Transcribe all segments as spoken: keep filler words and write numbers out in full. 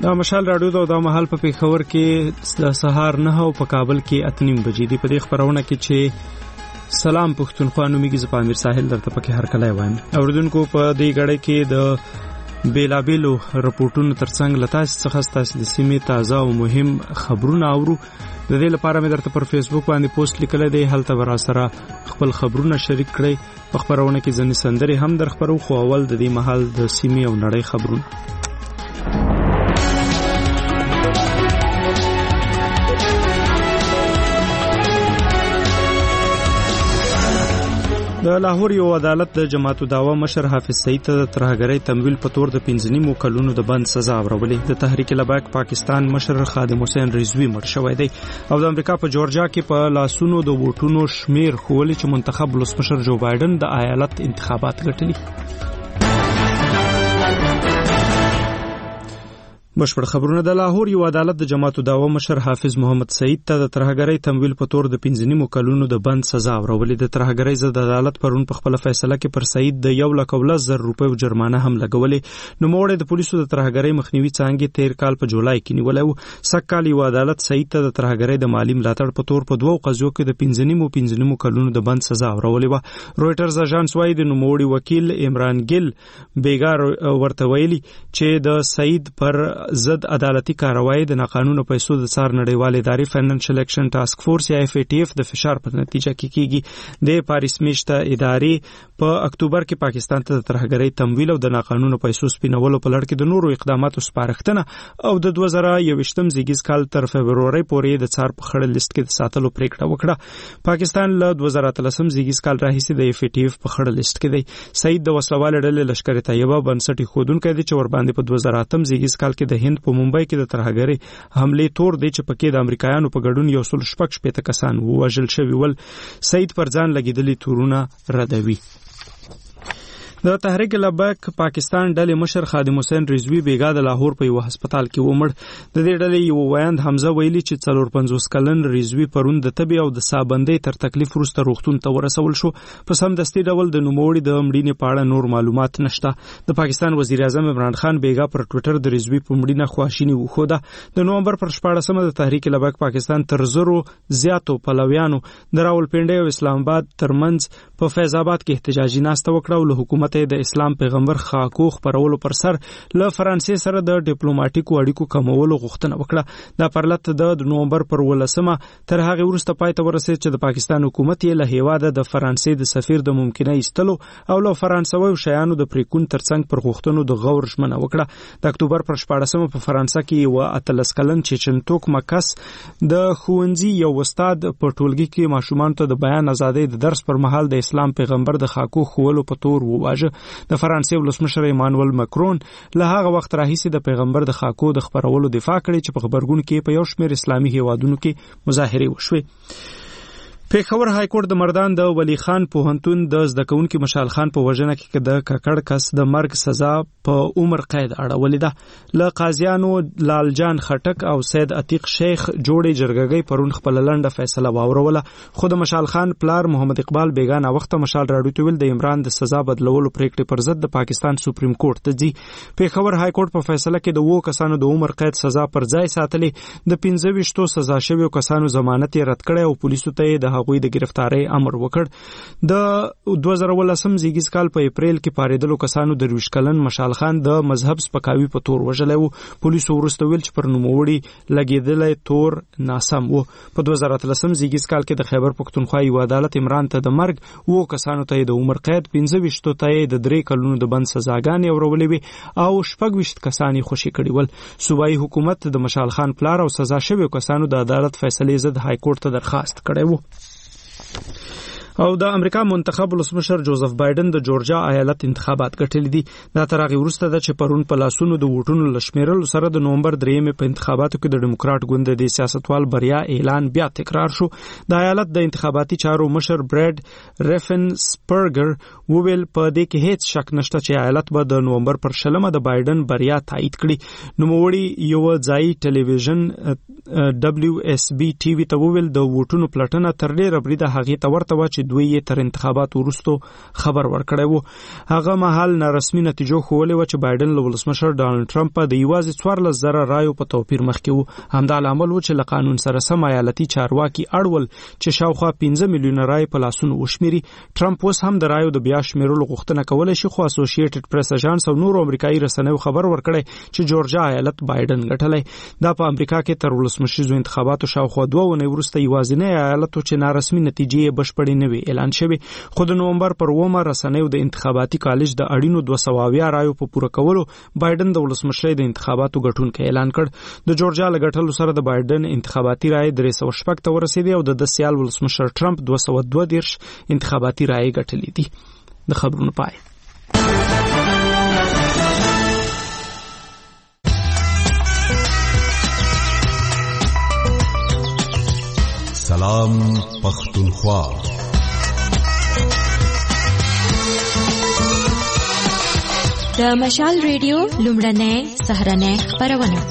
دا مشال راډیو دا د مهال په پیښور کې د سهار نه او په کابل کې اتنیم بجې دی. په دې خبرونه کې چې سلام پښتونخوا نومیږي، زه په امیر ساحل درته پکې هر کله وایم. اوریدونکو په دې غړې کې د بیلابیلو رپورټونو ترڅنګ لتاس څخه ستاسو د سیمې تازه او مهم خبرونه اورو. د دې لپاره مې درته پر فیسبوک باندې پوسټ لیکلی دی، هلته به راسره خپل خبرونه شریک کړئ. په خبرونه کې ځینې سندرې هم در خپرو، خو اول د دې مهال د سیمې او نړۍ خبرونه. د لاهور یو عدالت د جماعت الدعوه مشر حافظ سعید ته د ترهګرۍ تمویل په تور د پنځه نیمو کلونو د بند سزا ورولې. د تحریک لبیک پاکستان مشر خادم حسین رضوی مړ شوی دی او د امریکا په جورجیا کې په لاسونو د ووټونو شمیر ښوولي چې منتخب ولسمشر جو بایدن د ایالت انتخابات ګټلي. بشپړ خبرونه. د لاهور یو عدالت د جماعت الدعوه مشر حافظ محمد سعید ته د ترهګرۍ تمویل په تور د پنځه نیمو کلونو د بند سزا ورولې. د ترهګرۍ ضد عدالت پرون په خپل فیصله کې پر سعید د یو لک او لس زره روپیو جرمانه هم لګولې. نو موړې د پولیسو د ترهګرۍ مخنیوي څانګې تیر کال په جولای کې نیولې و. سږ کال یو عدالت سعید ته د ترهګرۍ د مالی ملاتړ په تور په دوو قضیو کې د پنځه نیمو پنځه نیمو کلونو د بند سزا ورولې و. رويټرز اژانس وايي د نوموړي وکیل عمران ګل بیګار ورته ویلي چې د سعید پر ضد عدالتي کاروایی د ناقانونه پیسو د څار نړیوال ادارې فاینانشل ایکشن ټاسک فورس یا اف ای ټی اف د فشار په نتیجه کې کیږي. د پاریس میشته ادارې په اکتوبر کې پاکستان ته د ترهګرۍ تمویل او د ناقانونه پیسو سپینولو په لړ کې د نورو اقداماتو سپارښتنه او د دوه زره یوویشتم زیږیز کال تر فبرورۍ پورې د څار په خړه لیست کې د ساتلو پریکړه وکړه. پاکستان له دوه زره اتلسم زیږیز کال راهیسې د اف ای ټی اف په خړه لیست کې دی. سعید د وسلوال ډلې لشکر طیبه بنسټي خودونکو دی چې ور باندې په دوه زره اتم زیږیز کال کې د هند په ممبئی کې د ترهګرۍ حمله تور دی چې پکې د امریکایانو په ګډون یو سل شپږ شپېته کسان ووژل شوي ول. سعید پر ځان لګیدلي تورونه ردوي. د تحریک لبیک پاکستان ډلې مشر خادم حسین رضوی بیګا د لاهور په یو هسپتال کې ومړ. د دې ډلې یو ویاند حمزه ویلي چې څلور پنځوس کلن رضوی پرون د تبي او د سابندۍ تر تکلیف وروسته روغتون ته ورسول شو. په سمدستي ډول د نوموړي د مړینې په اړه نور معلومات نشته. د پاکستان وزیر اعظم عمران خان بیګا پر ټوئیټر د رضوی په مړینه خواشیني وښوده. د نومبر پر شپاړسمه د تحریک لبیک پاکستان تر زرو زیاتو پلویانو د راولپنډۍ او اسلام آباد ترمنځ په فیض آباد کې احتجاجي ناسته وکړه او له حکومت د اسلام پیغمبر خاکو خبرولو پر سر له فرانسې سره د ډیپلوماټیکو اړیکو کمولو غوښتنه وکړه. دا پرلط د نومبر پر ولسمه تر هغه وروسته پای ته ورسېد چې د پاکستان حکومت یې له هیواده د فرانسې د سفیر د ممکنه ایستلو او له فرانسوي شیانو د پریکون ترڅنګ پر غوښتنو د غور ژمنه وکړه. د اکتوبر پر شپاړسمه په فرانسه کې یو اتلس کلن چچنتوک مکس د ښوونځي یو استاد په ټولګي کې ماشومان ته د بیان ازادۍ د درس پر مهال د اسلام پیغمبر د خاکو ښوولو په تور وواژه. د فرانسې ولسمشر ایمانوئل مکرون له هغه وخت راهیسې د پیغمبر د خاکو د خبرولو دفاع کړې چې په خبرګون کې په یو شمېر اسلامي هیوادونو کې مظاهرې وشوې. پیښور های کورټ د مردان د ولی خان پوهنتون د زده کوونکي مشال خان په وژنه کې د ککړ کس د مرګ سزا په عمر قید اړولې ده. له قاضیانو لال جان خټک او سید عتیق شیخ جوړې جرګګۍ پرون خپل لنډه فیصله واوروله. خو د مشال خان پلار محمد اقبال بیګا نا وخت مشال راډیو ته ویل د عمران د سزا بدلولو پریکړې پر ضد د پاکستان سپریم کورټ ته ځي. پیښور های کورټ په فیصله کې د وو کسانو د عمر قید سزا پر ځای ساتلې. د پنځه ویشتو سزا شویو کسانو ضمانت یې رد کړی او پولیسو ته د هغوی د گرفتاری امر وکړ. د دوه زره ولسم زیږیز کال په اپریل کې پاریدلو کسانو د روش کلن مشال خان د مذهب سپکاوي په تور وژلی و. پولیسو وروسته ویل چې پر نوموړي لګېدلی تور ناسم و. په دوه زره اتلسم زیږیز کال کې د خیبر پښتونخوا یو عدالت عمران ته د مرګ وو کسانو ته د عمر قید، پنځه ویشتو ته د درې کلونو د بند سزاګانې اورولې وې او شپږ ویشت کسان یې خوشي کړي ول. صوبایي حکومت د مشال خان پلار او سزا شویو کسانو د عدالت فیصلې ضد های کورټ ته درخواست کړی و. او د امریکا منتخب ولسمشر جوزف بایدن د جورجیا ایالت انتخابات ګټلې دي. دا تر هغې وروسته ده چې پرون په لاسونو د ووټونو له شمېرلو سره د نومبر دریمې په انتخاباتو کې د ډیموکراټ ګوند د سیاستوال بریا اعلان بیا تکرار شو. د ایالت د انتخاباتي چارو مشر براد ریفنسپرګر وویل په دې کې هیڅ شک نشته چې ایالت به د نومبر پر شلمه د بایدن بریا تایید کړي. نوموړي یو ځایي ټلویزیون ډبلیو اس بي ټي وي ته وویل د ووټونو پلټنه تر ډېره بریده هغې ته ورته وه چې چې دوی یې تر انتخاباتو وروسته خبر ورکړی وو. هغه مهال نارسمي نتیجو ښوولې وه چې بایدن له ولسمشر ډانلډ ټرمپ په د یوازې څوارلس زره رایو په توپیر مخکې وو. همدا لامل و چې له قانون سره سم ایالتي چارواکي اړول چې شاوخوا پنځه میلیونه رای په لاسونو وشمیري. ټرمپ اوس هم د رایو د بیا شمیرلو غوښتنه کولی شي، خو اسوسییټډ پریس اژانس او نورو امریکایي رسنیو خبر ورکړی چې جورجیا ایالت بایدن ګټلی. دا په امریکا کې تر ولسمشریزو انتخاباتو شاوخوا دوه اونۍ وروسته یوازینی ایالت و چې نارسمي نتیجې یې بشپړې نه وې اعلان شوې. خو د نومبر پر اوومه رسنیو د انتخاباتي کالج د اړینو دوه سوه اویا رایو په پوره کولو بایدن د ولسمشرۍ د انتخاباتو ګټونکی اعلان کړ. د جورجیا له ګټلو سره د بایدن انتخاباتي رایې درې سوه شپږ ته ورسېدې او د ده سیال ولسمشر ټرمپ دوه سوه دوه دېرش انتخاباتي رایې ګټلې دي. د خبرونو پای. سلام پختونخوا. د مشال ریډیو لومړنۍ سهرنۍ خپرونه.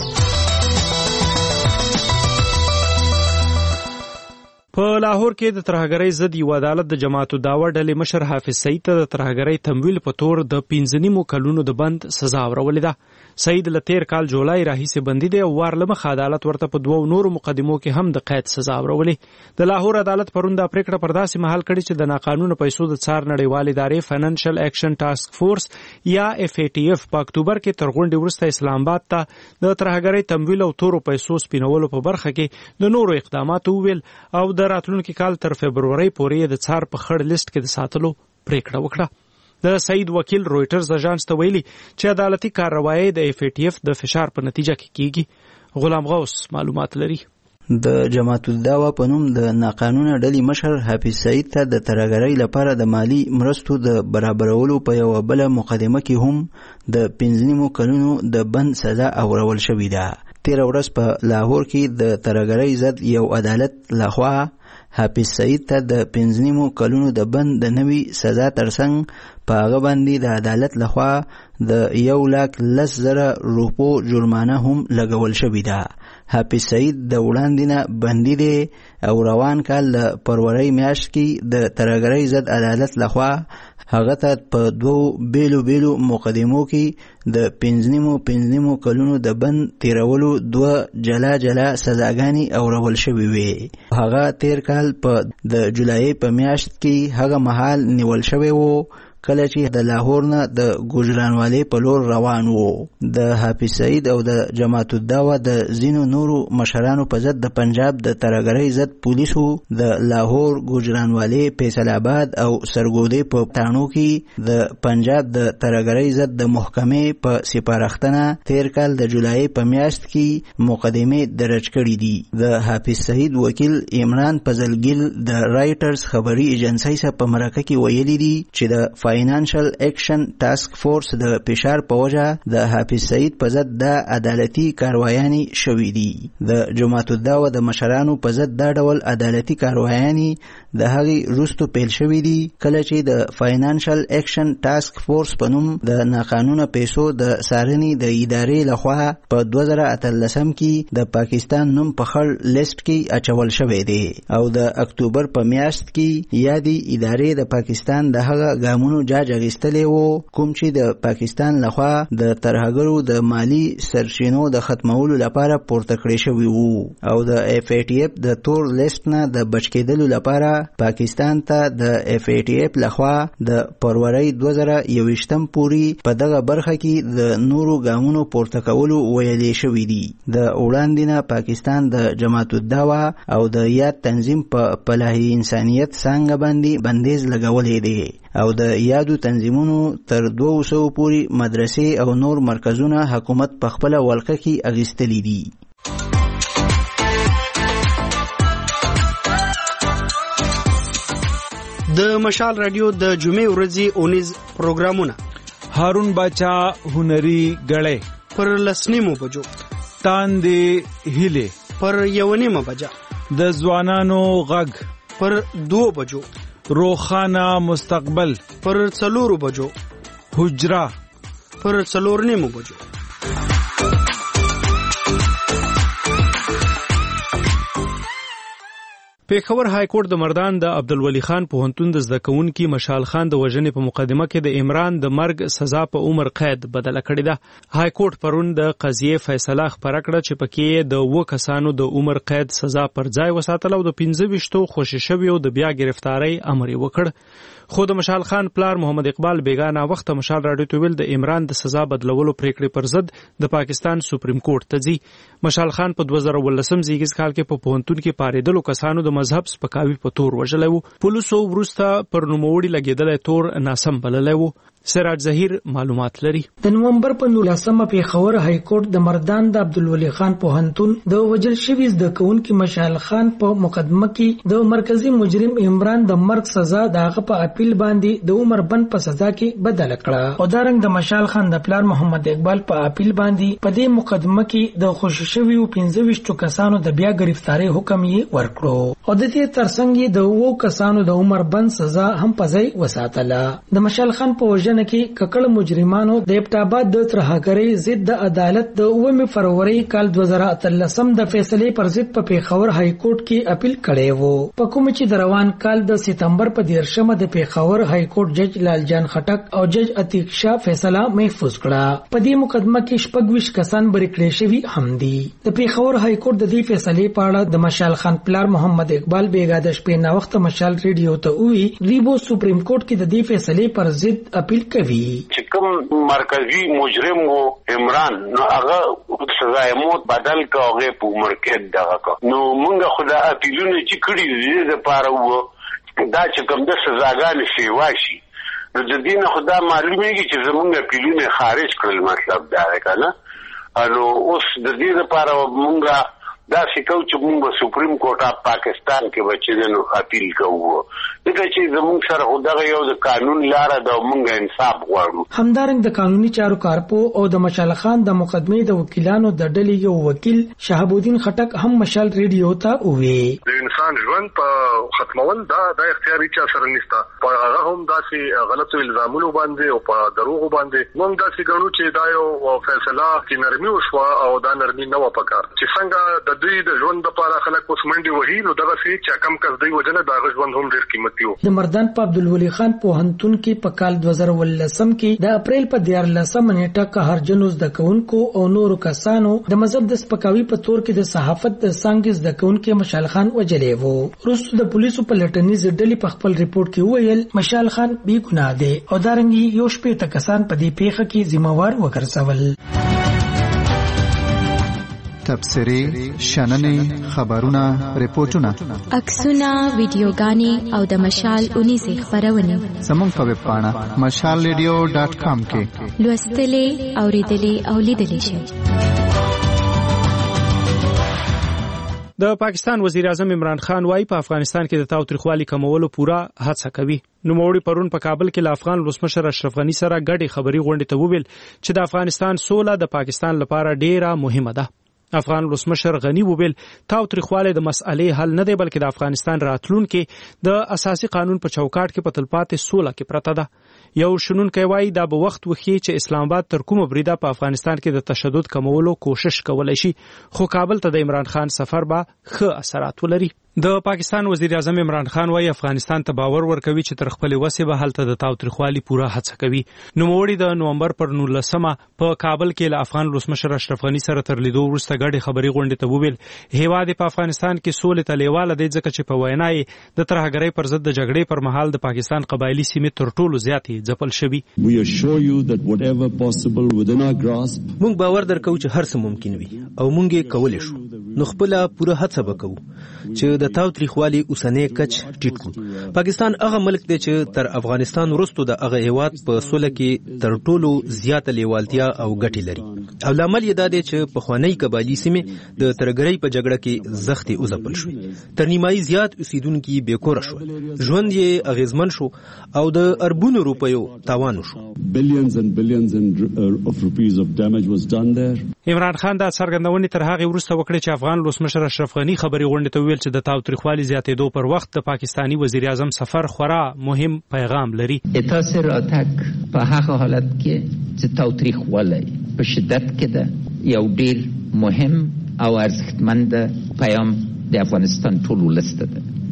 په لاهور کې د ترهګرۍ ضد یو عدالت د جماعت الدعوه ډلې مشر حافظ سعید ته د ترهګرۍ تمویل په تور د پنځه نیمو کلونو د بند سزا ورولې ده. سعید له تیر کال جولای راهیسې بندي دی او وار له مخه عدالت ورته په دوو نورو مقدمو کې هم د قید سزا ورولې. د لاهور عدالت پرون دا پریکړه پر داسې مهال کړې چې د ناقانونه پیسو د څار نړیوالې ادارې فاینانشل اکشن ټاسک فورس یا اف ای ټي اف په اکتوبر کې تر غونډې وروسته اسلام آباد ته د ترهګرۍ تمویل او تورو پیسو سپینولو په برخه کې د نورو اقداماتو وویل او د راتلونکي کال تر فبرورۍ پورې د څار په خړ لیست کې د ساتلو پریکړه وکړه. د سعید وکیل رویټرز اژانس ته ویلي چې عدالتي کارروایي د اف ای ټي اف د فشار په نتیجه کې کیږي. غلام غوث معلومات لري. د جماعت الدعوه په نوم د ناقانونه ډلې مشر حافظ سعید ته د ترهګرۍ لپاره د مالی مرستو د برابرولو په یوه بله مقدمه کې هم د پنځه نیمو کلونو د بند سزا اورول شوې ده. تېره ورځ په لاهور کې د ترهګرۍ ضد یو عدالت لخوا حافظ سعید ته د پنځه نیمو کلونو د بند د نوي سزا ترڅنګ په هغه باندې د عدالت لخوا د یو لاک لس زره روپو جرمانه هم لګول شوې ده. حافظ سعید د وړاندې نه بندي دی او روان کال د فروری میاشت کې د ترهګرۍ ضد عدالت لخوا هغه ته په دوو بیلو بیلو مقدمو کې د پنځه نیمو پنځه نیمو کلونو د بند تیرولو دوه جلا جلا سزاګانې اورول شوې وې. هغه تیر کال په د جولای په میاشت کې هغه مهال نیول شوی وو کله چې د لاهور نه د ګوجرانوالۍ په لور روان وو. د حافظ سعید او د جماعت الدعوه د ځینو نورو مشرانو په ضد د پنجاب د ترهګرۍ ضد پولیسو د لاهور، ګوجرانوالۍ، فیصل آباد او سرګودۍ په تاڼو کې د پنجاب د ترهګرۍ ضد د محکمې په سپارښتنه تیر کال د جولای په میاشت کې مقدمې درج کړي دي. د حافظ سعید وکیل عمران فضلګل د رایټرز خبري ایجنسی سره په مرکه کې ویلي دي چې د فاینانشل اکشن ټاسک فورس د فشار په وجه د حافظ سعید په ضد د عدالتي کاروایانې شوې دي. د جماعت الدعوه د مشرانو په ضد دا ډول عدالتي کاروایانې د هغې وروسته پیل شوې دي کله چې د فاینانشل اکشن ټاسک فورس په نوم د ناقانونه پیسو د څارنې د ادارې لخوا په دوه زره اتلسم کې د پاکستان نوم په خړ لیست کې اچول شوی دی او د اکتوبر په میاشت کې یادې ادارې د پاکستان د هغه ګامونو جاج اخیستلی وو کوم چې د پاکستان لخوا د ترهګرو د مالی سرچینو د ختمولو لپاره پورته کړی شوي وو او د اف ای ټي اف د تور لیست نه د بچ کېدلو لپاره پاکستان ته د اف ای ټي اف لخوا د فروری دوه زره یوویشتم پورې په دغه برخه کې د نورو ګامونو پورته کولو ویلې شوي دي. د وړاندې نه پاکستان د جماعت الدعوه او د یاد تنظیم په فلاحي انسانیت څانګه باندې بندیز لګولی دی او د یادو تنظیمونو تر دوه سوو پورې مدرسې او نور مرکزونه حکومت په خپله ولقه کې اخیستلي دي. د مشال رادیو د جمعې ورځې اونیز پروګرامونه هارون باچا هنري غړې پر لسنیمو بجو، تاندې هیله پر یونیمه بجا، د ځوانانو غږ پر دو بجو، روخانه مستقبل پر څلورو بجو، حجرا پر څلور نیمو بجو. پیښور های کورټ د مردان د عبدالولي خان پوهنتون د زده کوونکي مشال خان د وژنې په مقدمه کې د عمران د مرګ سزا په عمر قید بدله کړې ده. های کورټ پرون د قضیې فیصله خپره کړه چې پکې د اووه کسانو د عمر قید سزا پر ځای وساتله او د پنځه ویشتو خوشي شویو د بیا گرفتارۍ امر یې وکړ. خو د مشال خان پلار محمد اقبال بیگانه وخت مشال راډیو ته ویل د عمران د سزا بدلولو پریکړې پر ضد د پاکستان سپریم کورټ ته ځي. مشال خان په دوه زره ولسم زیږیز کال کې په پوهنتون کې پاریدلو کسانو د مذهب سپکاوي په تور وژلی و. پولیسو وروسته پر نوموړي لګېدلی تور ناسم بللی و. سراج ظهیر معلومات لري. د نومبر په نولسمه پیښور های کورټ د مردان د عبدالولي خان پوهنتون د وژل شوي زده کوونکي مشال خان په مقدمه کې د مرکزی مجرم عمران د مرګ سزا د هغه په اپیل باندې د عمر بند په سزا کې بدله کړه. او دارنګ د مشال خان د پلار محمد اقبال په اپیل باندې په دې مقدمه کې د خوشي شویو پنځه ویشتو کسانو د بیا گرفتاری حکم یې ورکړو. او د دې ترڅنګ د اوو کسانو د عمر بند سزا هم په ځای وساتله. د مشال خان په وژنه کې ککړ مجرمانو د ابټاباد د ترهګرۍ ضد د عدالت د اووه فروری کال دوه زره اتلسم د فیصلې پر ضد په پیښور های کورټ کې اپیل کړی وو. په کوم چې د روان کال د سپتمبر په دیرشمه د پیښور های کورټ جج لالجان خټک او جج عتیق شاه فیصله محفوظ کړه. په دې مقدمه کې شپږ ویشت کسان بری کړی شوي هم دي. د پیښور های کورټ د دې فیصلې په اړه د مشال خان پلار محمد اقبال بیګا د شپې نا وخت مشال ریډیو ته وی ریبو سپریم کورټ کې د دې فیصلې پر ضد اپیل کوي. چې کوم مرکزی مجرم وو عمران نو هغه سزای موت بدل کا هغه په عمر کې دغه کا نو موږ خدا اپیلونه چې کړی دي د پاره وو دا چې کوم د سزاګانې سی واشي نو د دین خدا معلومیږي چې زموږ اپیلونه خارج کړل. مطلب دا دی کنه نو اوس د دې لپاره موږ دا سکو چې موږ سپریم کورټ اف پاکستان کې بچی نو اپیل کوو دغه چې زموږ سره خدای یو د قانون لاره د موږ انصاف غواړو. همدارنګ د قانوني چارو کارپو او د مشال خان د مقدمې د وکیلانو د ډلې یو وکیل شهاب الدین خټک هم مشال ریډیو ته وی د انسان ژوند په ختمول دا د اختیاري چا سره نشته. په هغه هم داسې غلطو الزامونو باندې او په دروغو باندې موږ داسې ګڼو چې دا یو فیصله چې نرمي وشوه او دا نرمي نه و پکار چې څنګه د دوی د ژوند لپاره خلک اوس منډي وهي نو دغه څه چې کم کس دی وجنه دا ژوند هم ډیر قیمتي و. د مردان په عبدالولي خان پوهنتون کې په کال دوه زره ولسم کې د اپریل په دیارلسمه نیټه قهرجنو زده کوونکو او نورو کسانو د مذهب د سپکاوي په تور کې د صحافت د څنګه زده کوونکي مشال خان وجلی وو. وروسته د پولیسو په لټنیز ډلې په خپل ریپورت کې ویل مشال خان بې ګناه دی او دارنګ یو شپږ کسان په دې پیښه کې ذمہ وار وګرځول. تبصرې، شننې، خبرونه، ریپورتونه، عکسونه، ویډیوګانې او د مشال اونیزې خپرونې زموږ په ویب پاڼه مشال ریډیو ډاټ کام کې لوستلې، اوریدلې او لیدلې شئ. د پاکستان وزیر اعظم عمران خان وايي په افغانستان کې د تاوتریخوالي کمولو پوره هڅه کوي. نوموړي پرون په کابل کې له افغان ولسمشر اشرف غني سره ګډې خبري غونډې ته وویل چې د افغانستان سوله د پاکستان لپاره ډیره مهمه ده. افغان ولسمشر غني وویل تاوتریخوالی د مسئلې حل نه دی بلکې د افغانستان راتلونکي د اساسي قانون په چوکاټ کې په تلپاتې سوله کې پرته ده. یو شنونکی وایي دا به وخت وخی چې اسلام آباد تر کومه بریده په افغانستان کې د تشدد کمولو کوشش کولای شي خو کابل ته د عمران خان سفر به ښه اثرات ولري. د پاکستان وزیر اعظم عمران خان وايي افغانستان ته باور ورکوي چې تر خپل وسه به هلته د تاوتریخوالي پوره هڅه کوي. نوموړي د نومبر پر نولسمه په کابل کې له افغان ولسمشر اشرف غني سره تر لیدو وروسته ګډې خبري غونډې ته وویل هیواد په افغانستان کې سولې ته لیواله دی ځکه چې په وینا یې د ترهګرۍ پر ضد د جګړې پر مهال د پاکستان قبایلی سیمې تر ټولو زیاتې ځپل شوي. موږ باور درکو چې هر څه ممکن وي او موږ یې کولی شو نو خپل پوره هڅه وکړو چې د تاوتریخوالي اوسنۍ کچ ټیټ کړو. پاکستان هغه ملک دی چې تر افغانستان وروسته د هغه هیواد په سوله کې تر ټولو زیاته لیوالتیا او ګټې لري او لامل یې دا دی چې پخوانی قبایلی سیمې د ترهګرۍ په جګړه کې زختې وځپل شوې. تر نیمایي زیات اوسیدونکي بې کوره شول، ژوند یې اغیزمن شو او د اربونو روپیو تاوان وشو. عمران خان دا څرګندونې تر هغې وروسته وکړې چې افغان ولسمشر اشرف غني خبري غونډې ته ویل چې د تاوتریخوالي زیاتېدو پر وخت د پاکستانی وزیر اعظم سفر خورا مهم پیغام لري. احساس راتګ په هغه حالت کې چې تاوتریخوالی په شدت کې ده یو ډیر مهم او ارزښتمند پیغام د افغانستان ټول ولس ته ده.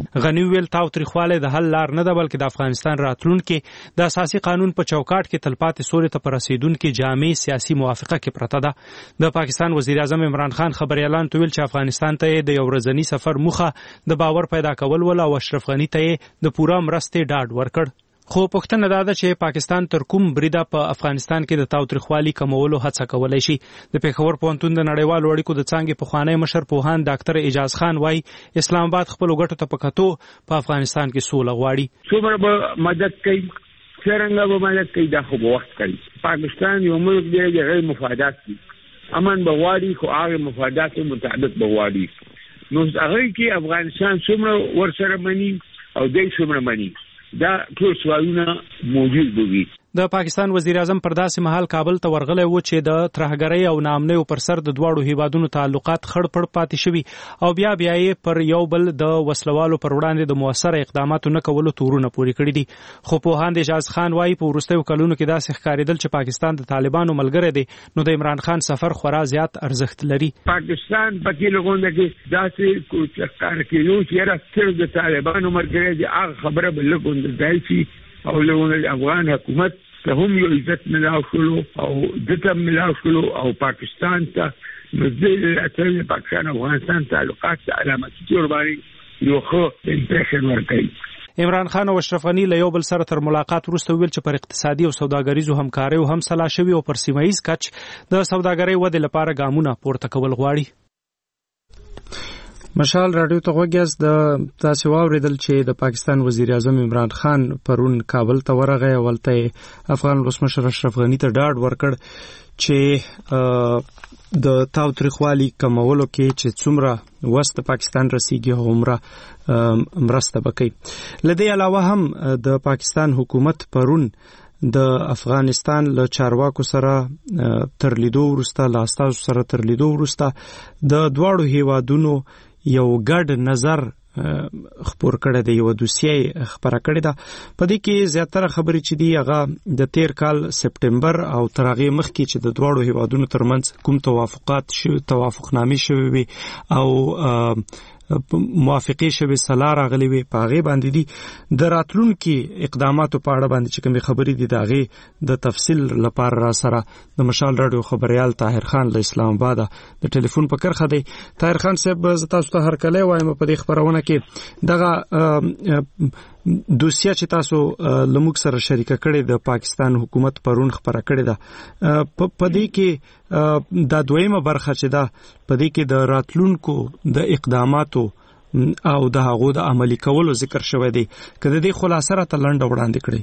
غنی ویل تاوتریخواله د حل لار نه ده بلکې د افغانستان راتلونکي د اساسي قانون په چوکاټ کې تلپاتې سولې ته پر رسیدونکي جامع سیاسي موافقه کې پرته ده. د پاکستان وزیر اعظم عمران خان خبريالان ویل چې افغانستان ته د یو ورځنی سفر موخه د باور پیدا کول ول او اشرف غنی ته د پوره مرستې ډاډ ورکړ. خو پوښتنه دا ده چې پاکستان تر کوم بریده په افغانستان کې د تاوتریخوالي کمولو هڅه کولای شي. د پیښور پوهنتون د نړیوالو اړیکو د څانګې پخوانی مشر پوهاند ډاکټر اعجاز خان وايي اسلام آباد خپل ګټو ته په کتو په افغانستان کې سوله غواړي. څومره به مدد کوي څنګه به مدد کوي دا خو وخت کوي. پاکستان یو ملک دی چې غیر مفادات دي امن به غواړي خو هغه مفادات مطابق به غواړي. نو هغه کې افغانستان څومره ورسره مني او دوی څومره مني دا ټول سوالونه موجود دي. د پاکستان وزیر اعظم پر داسې مهال کابل ته ورغلی و چې د ترهګرۍ او ناامنۍ پر سر د دواړو هیوادونو تعلقات خړ پړ پاتې شوي او بیا بیا یې پر یو بل د وسلوالو پر وړاندې د موثر اقداماتو نه کولو تورونه پوري کړی دي. خو پوهاند اعجاز خان وايي په وروستیو کلونو کې داسې ښکارېدل چې پاکستان د طالبانو ملګری دی نو د عمران خان سفر خورا زیات ارزښت لري. پاکستان پکې لګونده کې داسې کوڅه کار کوي چې راځي د طالبانو ملګری دی هغه خبره بل لګونده دی چې او لګونده افغان حکومت ته هم یو عزت ملاو شلو او دته ملاو شلو او پاکستان ته مزید اتل پاکستان افغانستان تعلقات علامتي قرباني یو خو امپریشن ورکړي. عمران خان او اشرف غنی له یو بل سره تر ملاقات وروسته ویل چې پر اقتصادي او سوداګریزو همکارۍ هم سلا شوي او پر سیمه ییز کچ د سوداګرۍ ودې لپاره ګامونه پورته کول غواړي. مشال رادیو ته غوږیاز د تاسو واوریدل چې د پاکستان وزیر اعظم عمران خان پرون کابل ته ورغی ولته افغان ولسمشر اشرف غنی ته ډاډ ورکړ چې د تاوتریخوالي کمولو کې چې څومره وست پاکستان رسیږي هغومره مرسته وکړي. لدې علاوه هم د پاکستان حکومت پرون د افغانستان له چارواکو سره تر لیدو وروسته له استازو سره تر لیدو وروسته د دواړو هیوادونو یو ګډ نظر خبر کړی دی یو دوسیه خبره کړې ده. په دې کې زیاتره خبرې چې دی هغه د تیر کال سپټمبر او تر هغې مخکې چې د دواړو هیوادونو ترمنځ کوم توافقات شوي توافقنامې شوي وي او موافقې شوي سلا راغلي وي په هغې باندې دي د راتلونکي اقداماتو په اړه باندې چې کومې خبرې دي د هغې د تفصیل لپاره را سره د مشال راډیو خبریال طاهر خان له اسلام آباده د ټلیفون په کرښه دی. طاهر خان صاحب زه تاسو ته هرکلی وایم په دې خپرونه کې دغه دوسیه چې تاسو لموږ سره شریکه کړې د پاکستان حکومت پرون خبره کړې ده په دې کې دا دویمه برخه چې ده په دې کې د راتلونکو د اقداماتو او د هغو د عملي کولو ذکر شوی دی که د دې خلاصه راته لنډه وړاندې کړئ.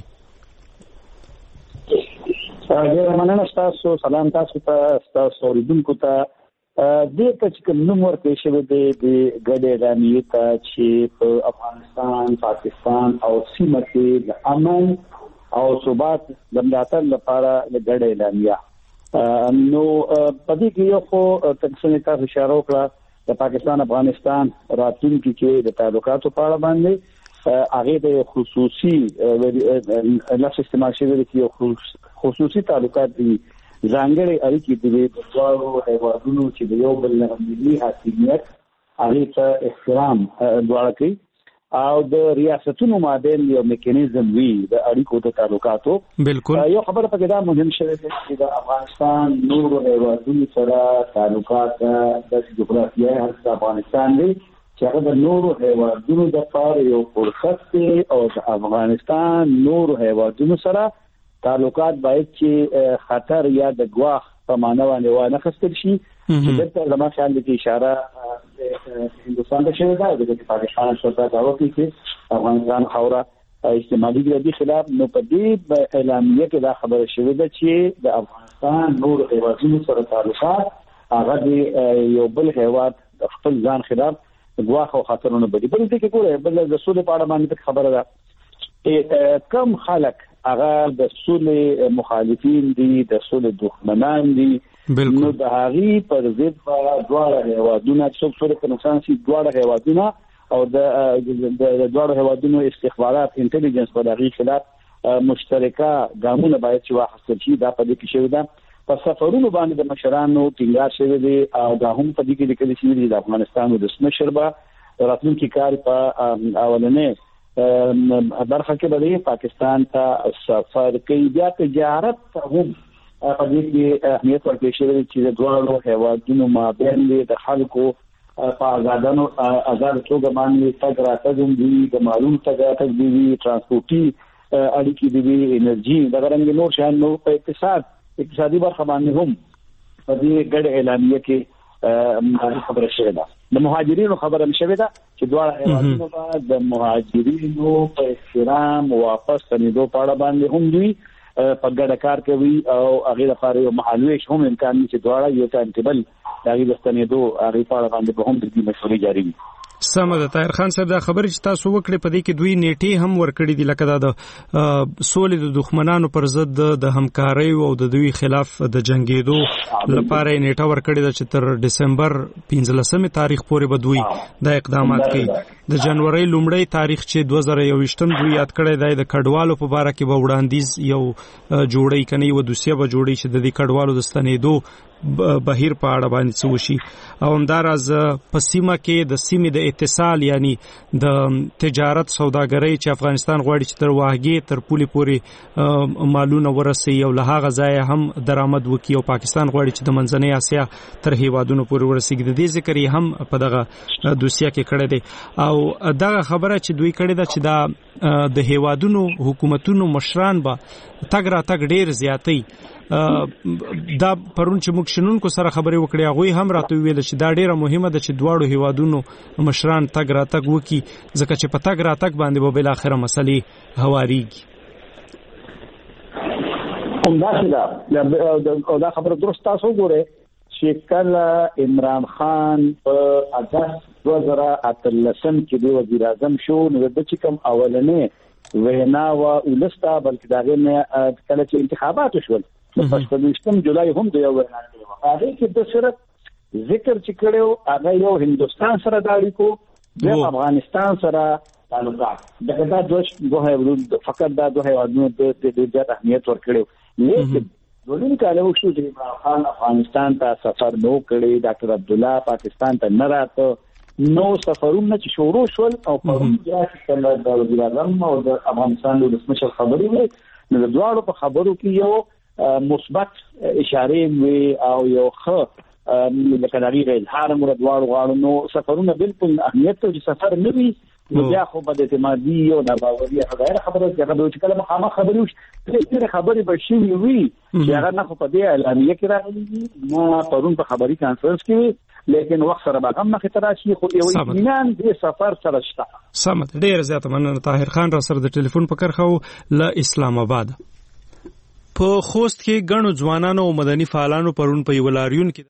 ډېره مننه ستاسو سلام تاسو ته ستاسو اوریدونکو ته دې ته چې کوم نوم ورکړی شوی دی د ګډې اعلامیې ته چې په افغانستان پاکستان او سیمه کې د امن او ثبات د ملاتړ لپاره د ګډې اعلامیه نو په دې کې یو خو تاسو ته اشاره وکړه د پاکستان افغانستان راتلونکي کې د تعلقاتو په اړه باندې هغه د خصوصي لفظ استعمال شوی دی چې خصوصي تعلقات دي ځانګړي اړیکې د دوه هیوادونو چې د یو بل ملي حاکمیت هغه ته احترام دواړه کوي او د ریاستونو مابین یو میکانیزم وی د اړیکو د تعلقاتو بالکل یو خبره پکې دا مهم شوی دی چې د افغانستان نور هیوادونو سره تعلقات د جغرافیایي حالت افغانستان دی چې هغه د نور هیوادونو د لپاره یو فرصت دی او د افغانستان نور هیوادونو سره تعلقات باید چې خطر یا د ګواښ په معنا باندې ونه خستل شي چې دلته زما خیال دی چې اشاره هندوستان ته شوې ده د پاکستان سره دا وکړي چې افغانستان خاوره استعمالي ګرځي خلاف نو په دې اعلامیه کې دا خبره شوې ده چې د افغانستان نور هیوادونو سره تعلقات هغه د یو بل هیواد خپل ځان خلاف ګواښ او خطرونه بدي بل څه کې ګوره بل د سولې په اړه باندې خبره ده کم خلک هغه د سولې مخالفین دي د سولې دښمنان دي نو د هغې پر ضد دواړه هیوادونه څوک سولې په نقصان شي دواړه هیوادونه او د دواړو هیوادونو استخبارات انټیلیجنس په هغې خلاف مشترکه ګامونه باید چې واخیستل شي دا په دې کې شوې ده په سفرونو باندې د مشرانو ټینګار شوی دی او دا هم په دې کې لیکل شوي دي د افغانستان ولسمشر به راتلونکي کال په اولنې برخه کې به پاکستان ته سفر کوي. بیا تجارت هم په دې کې اهمیت ورکړل شوی چې د دوه هیوادونو مابین د خلکو په آزادانو آزاد توګه باندې تګ راتګ هم دي، د مالونو تګ راتګ دي، ترانسپورتي اړیکې دي، انرژي دغه رنګ نور شان نو په اقتصاد اقتصادي برخه باندې هم په دې ګډ اعلامیه کې خبره شوې ده. د مهاجرینو خبره شوې ده چې دواړه هیوادونه به د مهاجرینو په احترام واپس ستنېدو په اړه باندې هم دوی په ګډه کار کوي او هغه لپاره یو محلویش هم امکان دي چې دواړه یو ټایم ټیبل هغه د ستنېدو هغه په اړه باندې به هم د دې مشورې جاري وي. سمه ده. طاهر خان صاحب دا خبرې چې تاسو وکړې په دې کې دوی نیټې هم ورکړې دي لکه دا د سولې د دښمنانو پر ضد د همکارۍ او د دوی خلاف د جنگېدو لپاره نیټه ورکړې ده چې تر دسمبر پنځلسمې تاریخ پورې به دوی دا اقدامات کوي. د جنوري لومړی تاریخ چې دوه زره یوویشتم دوی یاد کړی دی د کډوالو په باره کې به وړاندیز یو جوړی کني و دوسیه به جوړی چې د دې کډوالو د ستنېدو بهیر په اړه باندې څه وشي او همداراز په سیمه کې د سیمې د اتصال یعنی د تجارت سوداګرۍ چې افغانستان غواړي چې تر واګې تر پولې پورې مالونه ورسي او له هغه ځای هم درآمد وکړي او پاکستان غواړي چې د منځنۍ اسیا تر هیوادونو پورې ورسیږي. د دې ذکر یې هم په دغه دوسیه کې کړی دی او دغه خبره چې دوی کړې ده چې دا د هیوادونو حکومتونو مشران به تګ راتګ ډیر زیاتې دا پرون چې موږ شنونکو سره خبرې وکړې هغه هم راته ویل چې دا ډیره مهمه ده چې دواړو هیوادونو مشران تګ راتګ وکړي ځکه چې په تګ راتګ باندې به بل اخره مسلې هواریږي. همداسې دا دا خبره درست تاسو وګورئ چې کله عمران خان په اگست دوه زره اتلسم کې د وزیر اعظم شو نو د چې کوم اولنې وینا و ولستا بلکې داغه نه کله چې انتخابات شول د پښتونستان جولای هم د یو وینا کړو هغه کې د سره ذکر چې کړو هغه یو هندستان سره د اړیکو د افغانستان سره تعلقات دغه د دوه فقط د دوه هیوادونو د د اهمیت ورکړو لیکن ولې کله وشو چې عمران خان افغانستان ته سفر نو کړی ډاکټر عبد الله پاکستان ته نه راته نو سفرونه چې شروع شول او په بیا چې د وزیر اعظم او د افغانستان د رسمي خبرې وي نو د دواړو په خبرو کې یو مثبت اشاره وي او یو ښه لکه دغه اظهار مو د دواړو غاړو نو سفرونه بالکل اهمیت ته چې سفر نه وي نو بیا خو په د اعتمادي او د باوري غیر خبره چې کله مخامخ خبرې وشي ډېر خبرې به شي وي چې هغه نه خو په دې اعلامیه کې راغلي ما پرون په خبري کانفرنس کې لیکن وخت سره به هم مخ ته راشي خو یو اطمینان دې سفر سره شته. سمت ډېر زیات مننه. طاهر خان را سره د ټلیفون په کرخو له اسلام آباد. په خوست کې غنو ځوانانو او مدني فعالانو پرون په یو لاریون کې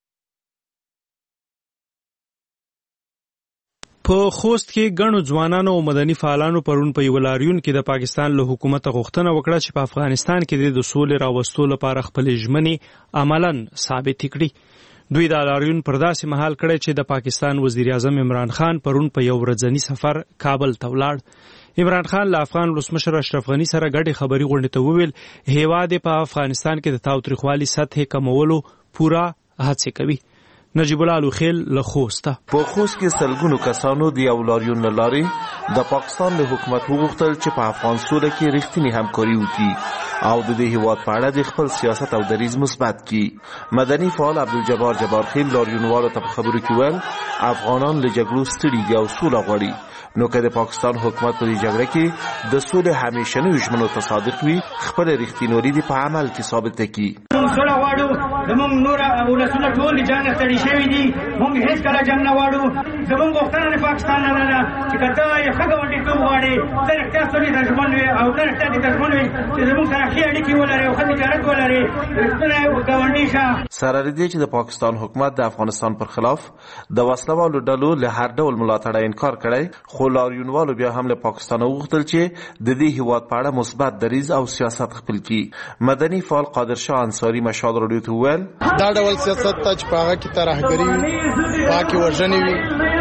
په خوست کې غنو ځوانانو او مدني فعالانو پرون په یو لاریون کې د پاکستان له حکومت غوښتنه وکړه چې په افغانستان کې د سولې راوستلو لپاره خپل ژمنې عملاً ثابت کړي. دوی د لاریون پر داسې مهال کړی چې د پاکستان وزیر اعظم عمران خان پرون په یو ورځنی سفر کابل ته ولاړ. عمران خان له افغان ولسمشر اشرف غنی سره ګډه خبري غونډه ته وویل هیواد په افغانستان کې د تاوتریخوالي سطح کمولو پورا هڅه کوي. نجیب الله لوخیل له خوسته په خوست کې سلګونو کسانو د یو لاریون لاري د پاکستان له حکومت وغوښتل چې په افغان سوله کې رښتینی همکاري وکړي او د دې هیواد په اړه د خپل سیاست او دریځ مثبت کړي. مدني فعال عبدالجبار جبارخیل لاریونوالو ته په خبرو کې ویل افغانان له جګړو ستړي او سوله غواړي نو که د پاکستان حکومت په دې جګړه کې د سولې همیشنیو ژمنو ته صادق وي خپل رښتینولي دې په عمل کې ثابت کړي. سوله غواړو زموږ نور ولسونه ټول جنګ ستړي شوي دي موږ هیڅ کله جنګ نه غواړو زموږ غوښتنه د پاکستان نه ده چې که ته یو ښه ګاونډیتوب غواړې ته رښتیا سولې ته ژمن وې او ته رښتیا دې ته ژمن وې چې زموږ سره ښې اړیکې ولرې او ښه تجارت ولرې رښتینی ګاونډي شه. سره له دې چې د پاکستان حکومت د افغانستان پر خلاف د وسلوالو ډلو له هر ډول ملاتړه انکار کړی خو لاریونوالو بیا هم له پاکستان وغوښتل چې د دې هیواد په اړه مثبت دریځ او سیاست خپل کړي. مدني فعال قادر شاه انصاری مشال راډیو ته وویل دا ډول سیاست ته چې په هغه کې ترهګري وي پاکي وژنې وي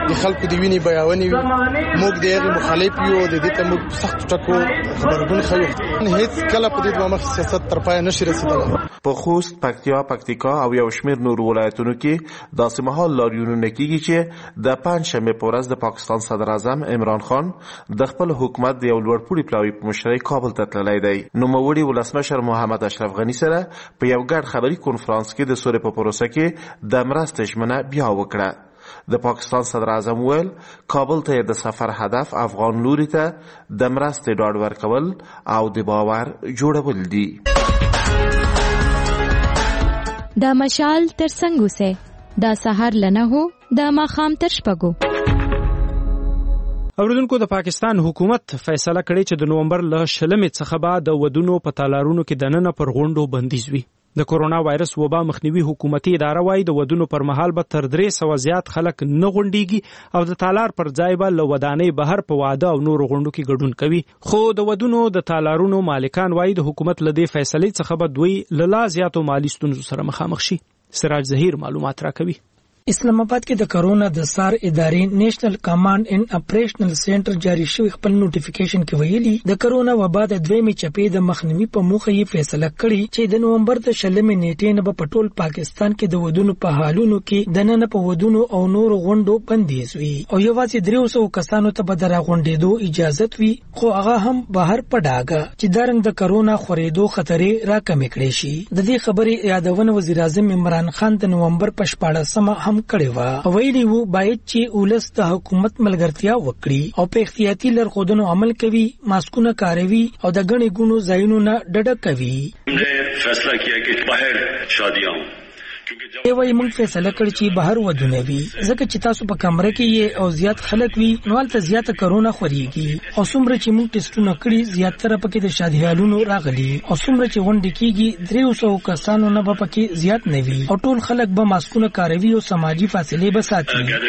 د خلکو د وینې بیاونې وي موږ د هغې مخالف یو د دې ته موږ سختو ټکو خبرګون ښیو هېڅ کله په دې دوه مخ سیاست تر پایه نشي رسېدلی په خوست پکتیا پکتیکا او یو شمېر نور ولایتونو کې داسې مهال لاریونونه کېږي چې د پنجشنبې په ورځ د پاکستان صدر اعظم عمران خان د خپل حکومت د یو لوړپوړي پلاوي په مشرۍ کابل ته تللی دی. نوموړي ولسمشر محمد اشرف غني سره په یو ګډ خبري کنفرانس کې د سولې په پروسه کې د مرستې ژمنه بیا وکړه. د پاکستان صدر اعظم ویل کابل ته د سفر هدف افغان لوري ته د مرستې ډاډ ورکول او د باور جوړول دي. دا مشال تر څنګه سه دا سحر لنه هو دا ماخام تر شپږو. اوریدونکو د پاکستان حکومت فیصله کړې چې د نومبر له شلمې څخه به د ودونو په تالارونو کې دننه پر غونډو بندیز وي. د کورونا وایرس وبا مخنیوي حکومتي اداره وايي د ودونو پر مهال به تر درې سوه زیات خلک نه غونډيږي او د تالار پر ځای به له ودانۍ بهر په واده او نورو غونډو کې ګډون کوي. خو د ودونو د تالارونو مالکان وايي د حکومت له دې فیصلې څخه به دوی له لا زیاتو مالي ستونزو سره مخامخ شي. سراج ظهیر معلومات راکوي. اسلام آباد کې د کرونا د سار ادارې نېشنل کمانډ اینڈ اپریشنل سنټر جاری شوی خپل نوټیفیکیشن کې ویلي د کرونا وبا د دویمې چپې د مخنیوي په موخه یې فیصله کړې چې د نومبر د شلمې نیټې نه په ټول پاکستان کې د ودونو په حالونو کې د نن په ودونو او نورو غونډو بندیز وي او یوازې درې سوه کسانو ته به د راغونډېدو اجازه وي خو هغه هم بهر په ډاګه چې دارنګ د کرونا خورېدو خطرې راکمې کړې شي. د دې خبرې یادونه وزیر اعظم عمران خان د نومبر په شپاړسمه هم کړی و. ویلي وو باید چې ولس د حکومت ملګرتیا وکړي او په احتیاطي لارښودنو عمل کوي ماسکونه کاروي او د ګڼې ګوڼو ځایونو نه ډډه کوي. فیصله کیا کہ باہر شادیاں ای وای موږ فیصله کړی چې بهر ودونه وي ځکه چې تاسو په کمره کې یې او زیات خلک وي نو هلته زیاته کرونا خوريږي او څومره چې موږ ټیسټونه کړي زیاتره پکې د شادیالونو راغلي او څومره چې غونډې کېږي درې سوه کسانو نه به پکې زیات نه وي او ټول خلک به ماسکونه کاروي او سماجي فاصلې به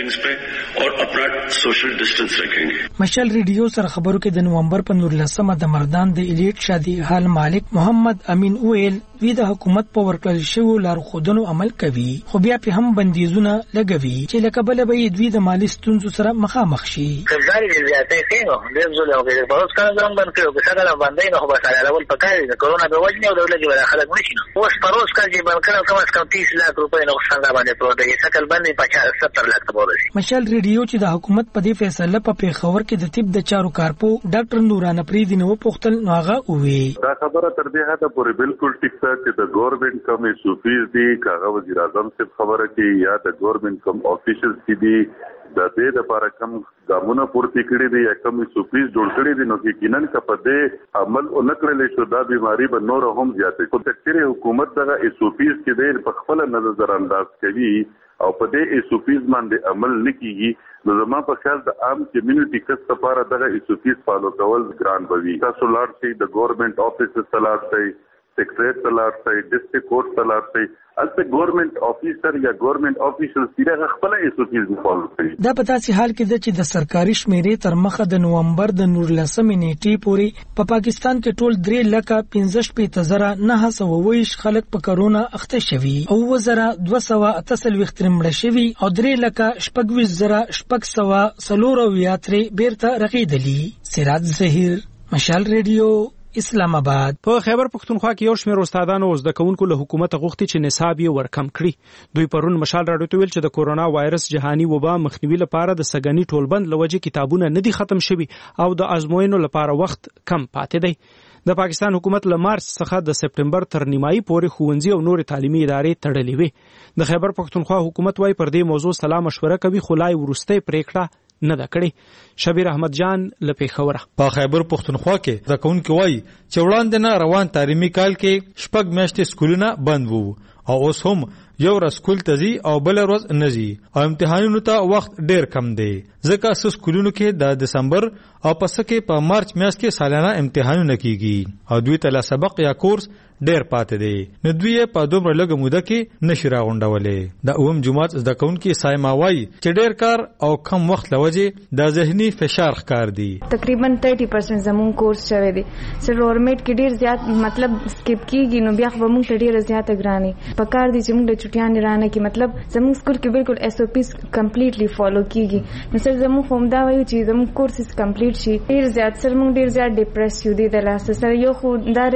ساتي اور اپنا سوشل ډسټنس رکھیں. مشال ریډیو سره خبرو کې د نومبر په نورلسمه د مردان د الیټ شادي حال مالک محمد امین اویل وی د حکومت په ورکړل شویو لارښودنو عمل کوي خو بیا په هم بندیزونه لګوي چې لکه بل به دوی د مالی ستونزو سره مخامخ شي. کله چې زیاتې کینو د زول او د پروس کار ځم باندې کړو چې څنګه باندې نه خو به سره اول پکای د کرونا په وجه نه او دولت به خلک نشي نو اوس پروس کار چې باندې کړو کم از کم تیس لک روپۍ نو څنګه باندې پروت دی شکل باندې پچاس ستر لک ته ورسي. مشال ریډیو چې د حکومت په دې فیصله په پیښور کې د طب د چارو کارپو ډاکټر نورانه پریدي نو پوښتل نو هغه وی دا خبره تر دې حده پورې بالکل ټیک ده چې د ګورنمنت کم صوفیز دي کاغه وزیر اعظم سے خبره کی یا د ګورنمنت کم افیشلز کی دي د دې لپاره کم ګامونه پورته کړی دي یا کم صوفیز جوړ کړی دي نو یقینا کپه دې عمل اونکړل شو دا بیماری به نور هم زیاتې کو تکثیر حکومت دغه صوفیز کې د په خپل نظر انداز کوي او په دې صوفیز باندې عمل نکېږي نو زما په خیال د عام کمیونټي کس لپاره دغه صوفیز فالو کول ګران بوي. تاسو لاړ شئ د ګورنمنت افیس ته لاړ شئ سیکریټریټ ته لاړ شئ ډسټرکټ کورټ ته لاړ شئ البته ګورنمنت افیسر یا ګورنمنت افیشل سیده خپل ایسوپیز فالو کوي. دا په داسې حال کې ده چې د سرکاري شمیرې تر مخه د نومبر د نورلسمې نیټې پورې په پاکستان کې ټول درې لکه پنځه شپېته زره نهه سوه اووه ویشت خلک په کرونا اخته شوي او اووه زره دوه سوه اته څلوېښت ترې مړه شوي او درې لکه شپږ ویشت زره شپږ سوه څلور اویا ترې بیرته رغېدلي. سراج ظهیر مشال ریډیو اسلام آباد. په خیبر پختونخوا کې یو شمېر استادانو او زده کوونکو له حکومت غوښتي چې نصاب یې ورکم کړي. دوی پرون مشال راډیو ته ویل چې د کورونا وایرس جهاني وبا مخنیوي لپاره د سګنی ټولبند لوجه کتابونه نه دي ختم شوي او د ازموینو لپاره وخت کم پاتې دی. د پاکستان حکومت له مارچ څخه د سپټمبر تر نیمایي پورې ښوونځي او نور تعلیمي ادارې تړلې وي. د خیبر پختونخوا حکومت وايي پر دې موضوع سلا مشوره کوي خو لا وروستۍ پریکړه نه دا کړی. شبیر احمد جان له پیښوره. په خیبر پختونخوا کې د کون کې وایي چې وړاندې نه روان تعلیمي کال کې شپږ میاشتې سکولونه بند وو او اوس هم یو ورځ سکول ته ځي او بل ورځ نه ځي او امتحانونو ته وخت ډیر کم دی ځکه چې سکولونو کې د دسمبر او پس کې په مارچ میاشت کې سالانه امتحانونه کیږي او دوی ته سبق یا کورس ډیر پاتې دی نو دوی په دومره لږه موده کې نشي راغونډولې د اوم جماعت زده کوونکي سایما وایي چې ډیر کار او کم وخت لوجه د ذهني فشار ښکار دی تقریبا thirty percent زمون کورس شوی دی سر اورمیټ کې ډیر زیات مطلب سکیپ کیږي نو بیا خو موږ ډیر زیات ګرانی پکار دي چې موږ د چټیان رانه کې مطلب زمون سکول کې بالکل ایس او پیز کمپلیټلی فالو کیږي نو سر زمون هم دا وایو چې زمون کورسز کمپلیټ شي ډیر زیات سر موږ ډیر زیات ډیپریس یو دي د لاس سره یو خو دا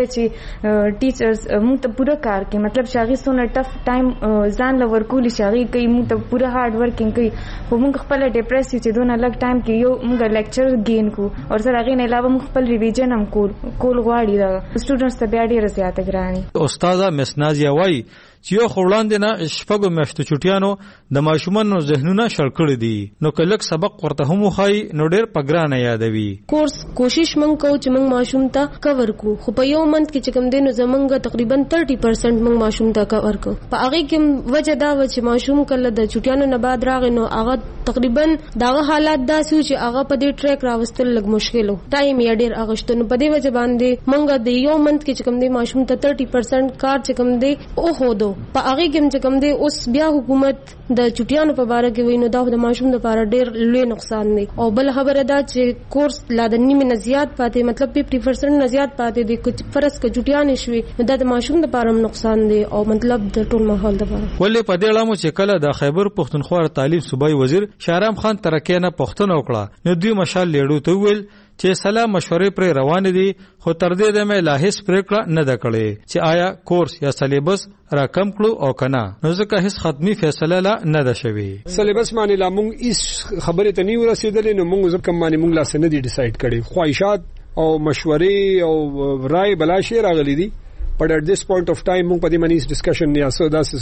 چې ټیچرز موږ ته پوره کار کوي مطلب شاغي سونه ټف ټایم ځان لور کولی شاغي کوي موږ ته پوره هارد ورکینګ کوي خو موږ خپل ډیپریس چې دونه لګ ټایم کې یو موږ لیکچر گین کو او سره هغه نه علاوه موږ خپل ریویژن هم کول کول غواړي دا سټوډنټس ته بیا ډیره زیاته ګرانی استاده مسنازیا وایي چې یو خوړاندې نه شپږو میاشتو چټیانو د ماشومانو ذهنونه شړ کړي دي نو کلک سبق ورته هم وخای نو ډیر پګرانه یادوي کورس کوشش مونږ کوو چې مونږ ماشوم ته کور کو خو په یو منت کې چې کوم دینو زمونږ تقریبا thirty percent مونږ ماشوم ته کور کو په هغه کې وجه دا و چې ماشوم کله د چټیانو نه بعد راغی نو هغه تقریبا داغه حالات داسې چې هغه په دې ټریک راوستل لګ مشکل و ټایم یې ډیر اغشتنو په دې وجه باندې مونږ د یو منت کې چې کوم دی ماشوم ته thirty percent کار چې کوم دی او هو دو په هغه کې چې کوم دی اوس بیا حکومت د چټیانو په اړه کې ویني دا د ماشوم لپاره ډیر لوی نقصان دی او بل خبره ده چې کورس لا د نیمه نه زیات پاتې مطلب fifty percent نه زیات پاتې دی چې فرض ک چټیان شوي دا د ماشوم لپاره نقصان دی او مطلب د ټول ماحول لپاره ولې په دې اړه چې کله د خیبر پښتونخوا تعلیم صوبایي وزیر شهرام خان ترکیه نه پښتنه وکړه نو دوی مشال لیړو ته ویل چې سلا مشورې پر روان دي خو تر دې د مې لاهس پریکړه نه ده کړې چې آیا کورس یا سلیبس را کم کړو او کنه نو ځکه هیڅ ختمي فیصله لا نه ده شوی سلیبس باندې لا موږ هیڅ خبره ته نه ورسېدلې نو موږ ځکه باندې موږ لا څه نه دي ډیسایډ کړي خواهشات او مشورې او رائے بلا شي راغلي دي but at this point of time موږ په دې باندې ډسکشن نه اسو دا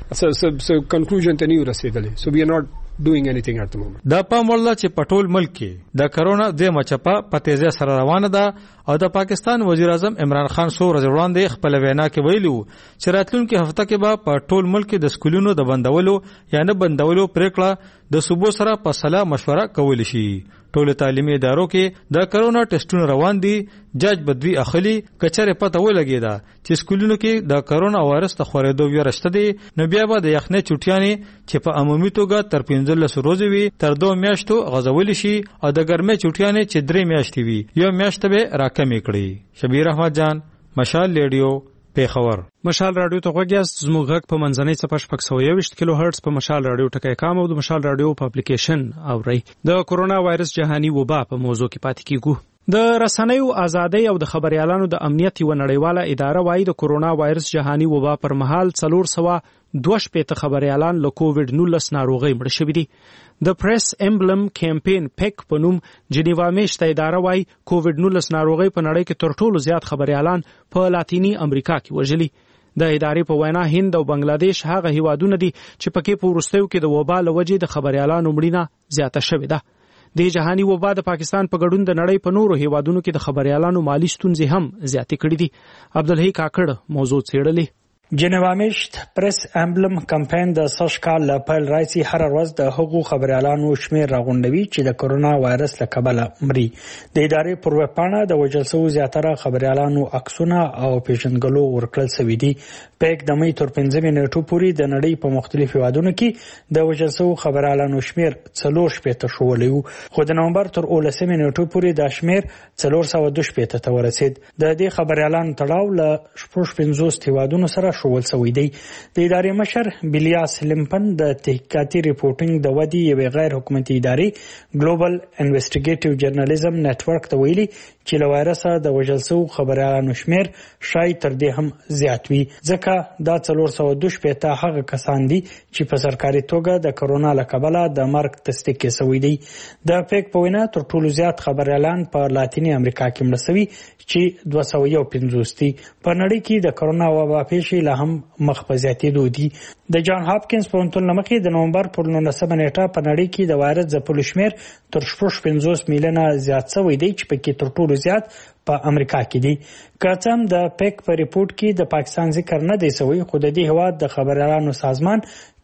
څه څه کنکلوژن ته نه ورسېدلې so we are not doing anything at the moment. دا پام ولله چې پټول ملک کې د کرونا د مچپا په تیزه سره روانه ده او د پاکستان وزیر اعظم عمران خان سو ورځ وړاندې خپل وینا کې ویلو چې راتلونکي هفته کې به په ټول ملک کې د سکولونو د بندولو یا نه بندولو پریکړه د صوبو سره په سلا مشوره کول شي ټول تعلیمي ادارو کې د کرونا ټیسټونه روان دي جج بدوی اخلي کچره پته ولګیدا چې سکولونو کې د کرونا وایرس ته خورېدو ویرشته دي نو بیا به د یخنې چټیانې چې په عمومي توګه تر پنځلس ورځې وي تر دوه میاشتو غځول شي او د ګرمۍ چټیانې چې درې میاشتې وي یو میاشت به راکمې کړي شبیر احمد جان مشال ریډیو پیښور مشال رادیو ته غوږیاست زموږ غږ په منځنۍ څپه شپږ سوه یوویشت کیلو هرتز په مشال رادیو ټکی کام او د مشال رادیو په اپلیکیشن اورئ د کرونا وایرس جهاني وبا په موضوع کې پاتې کیږو د رسنیو ازادۍ او د خبريالانو د امنیت یو نړیواله اداره وايي د کرونا وایرس جهاني وبا پر مهال څلور سوه دوه شپېته خبريالان له کووډ نولس ناروغۍ مړه شوي دي د پریس امبلم کیمپین پیک په نوم جنیوا میشته اداره وايي کووډ نولس ناروغۍ په نړۍ کې تر ټولو زیات خبريالان په لاتینی امریکا کې وژلي د ادارې په وینا هند او بنگلاديش هغه هیوادونه دي چې پکې په وروستیو کې د وبا لوجې د خبريالانو مړینه زیاته شوې ده د جهاني وبا د پاکستان په ګډون د نړۍ په نورو هیوادونو کې د خبريالانو مالی ستونزې هم زیاتې کړې دي عبدالحی کاکړ موضوع څېړلې جنیوا میشت پریس امبلم کمپاین د سږ کال له پیل راځي هر ورځ د هغو خبريالانو شمیر راغونډوي چې د کرونا وایرس له کبله مري د ادارې پر وپاڼه د وژل شوو زیاتره خبريالانو عکسونه او پیژندګلو ورکړل شوي دي پیک د مې تر پنځمې نیټو پورې د نړۍ په مختلفو هیوادونو کې د وژل شوو خبريالانو شمیر څلور شپېته شولی خو د نومبر تر اوولسمې نیټو پورې د شمیر څلور سوه دوه شپېته ته ورسید د دې خبريالانو تړاو له شپږ پنځوس هیوادونو سره شول سوی دی د ادارې مشر بیلیاس لمپن د تحقیقاتي ریپورټینګ د ودی یو غیر حکومتي ادارې ګلوبل انویسټیګیټیو جرنالیزم نتورک ته ویلي چې له وایرسه د وژل شوو خبريالانو شمیر شاید تر دې هم زیات وي ځکه دا څلور سوه دوه شپېته هغه کسان دي چې په سرکاري توګه د کرونا له کبله د مرګ تصدیق شوی دی د پیک په وینا تر ټولو زیات خبريالان په لاتینی امریکا کې مړه شوي چې دوه سوه یو پنځوس دي په نړۍ کې د کرونا وبا پیښې لا هم مخ په زیاتېدو دي د جان هاپکینز پوهنتون له مخې د نومبر پر نولسمه نیټه په نړۍ کې د وایرس ځپلو شمیر تر شپږ پنځوس میلیونه زیات شوی دی چې پکې تر ټولو زیات په امریکا کې دي که څه هم د پیک په ریپورت کې د پاکستان ذکر نه دی شوی خو د دې هیواد د خبريالانو سازمان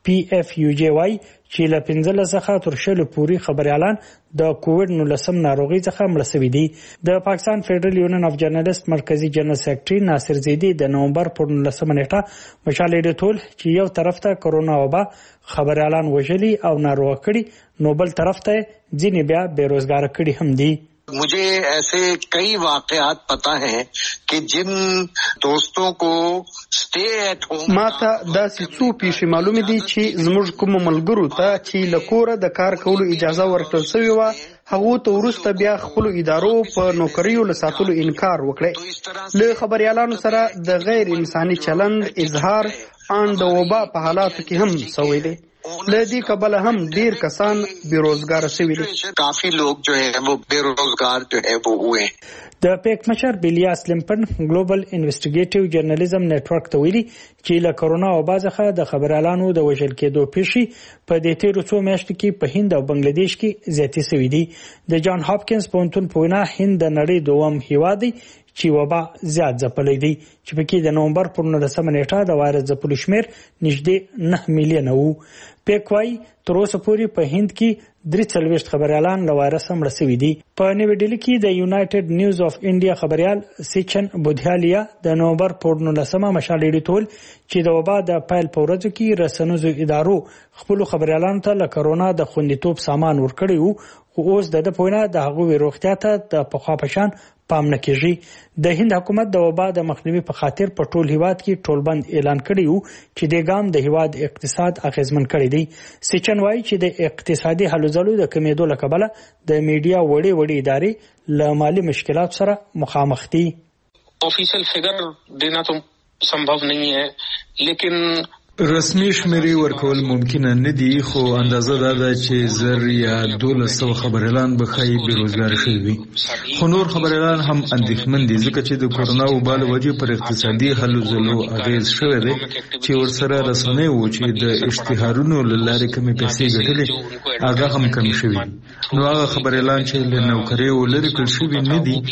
پی اف یو جی وايي چې له پنځلس څخه تر شلو پورې خبريالان د کووډ نولسم ناروغي څخه مړ شوي دي. د پاکستان فدرل یونین اف جرنالست مرکزی جنرال سیکریټري ناصر زیدی د نومبر پر نولسمه نیټه مشال ډیټول چې یو طرف ته کرونا وبا خبريالان وژلي او ناروغ کړي نو بل طرف ته ځینې بیا بیروزګار کړي هم دي. मुझे ऐसे कई वाकयात पता हैं कि जिन दोस्तों को स्टे एट होम माता داسې څو پیښې معلومې دي چې زموږ کوم ملګرو ته چې له کوره د کار کولو اجازه ورکړل شوې وه هغو ته وروسته بیا خپلو ادارو په نوکریو له ساتلو انکار وکړی. له خبریالانو سره د غیر انساني چلند اظهار ان د وبا په حالاتو کې هم شوی دی. لدی کبل هم ډیر کسان بیروزګار شوي دي. काफी लोग जो है वो बेरोजगार जो है वो हुए. د پیک مشر بیلیاس لمپن ګلوبل انویسټیګیټیو جرنالیزم نتورک ته ویلي چې له کرونا وبا څخه د خبريالانو د وژل کېدو پیښې په دې تیرو څو میاشتو کې په هند او بنگلاديش کې زیاتې شوې دي. د جان هاپکینز پوهنتون په وینا هند د نړۍ دوم هیواد دی چې وبا زیات ځپلی دی چې پکې د نومبر پر نولسمه نیټه د وایرس ځپلو شمیر نږدې نه میلیونه وو. پیک وايي تر اوسه پورې په هند کې درې څلوېښت خبريالان له وایرس مړه شوي دي. په نوې ډیلي کې د یونایټډ نیوز اف انډیا خبريال سیچن بودهالیا د نومبر پر نولسمه مشال ډیټول چې د وبا د پیل په ورځو کې رسنیزو ادارو خپل خبريالانو ته له کرونا د خوندیتوب سامان ورکړی وو خو اوس د د پوینه د هغوی روغتیا ته د پخوا پشان پام نه کیږي. د هند حکومت د وبا د مخنیوي په خاطر په ټول هیواد کې ټولبند اعلان کړی وو چې د ګام د هیواد اقتصاد اغیزمن کړی دی. سیچن وايي چې د اقتصادي هلو ځلو د کمیدو لکبله د میډیا وړي وړي ادارې له مالی مشکلات سره مخامخ دي. ऑफिशियल फिगर देना तो संभव नहीं है लेकिन رسمي شمیرې ورکول ممکن نه دي خو اندازه دا ده چې زر یا دولس سوه خبريالان به ښایي بیروزګار شوي وي. خو نور خبريالان هم اندېښمن دي ځکه چې د کورونا وبا له وجې پر اقتصادي هلو ځلو اغېز شوی دی چې ورسره رسنۍ وو چې د اشتهارونو له لارې کمې پیسې ګټلې هغه هم کم شوي دي. نو هغه خبريالان چې له نوکریو لرې کړل شوي نه دي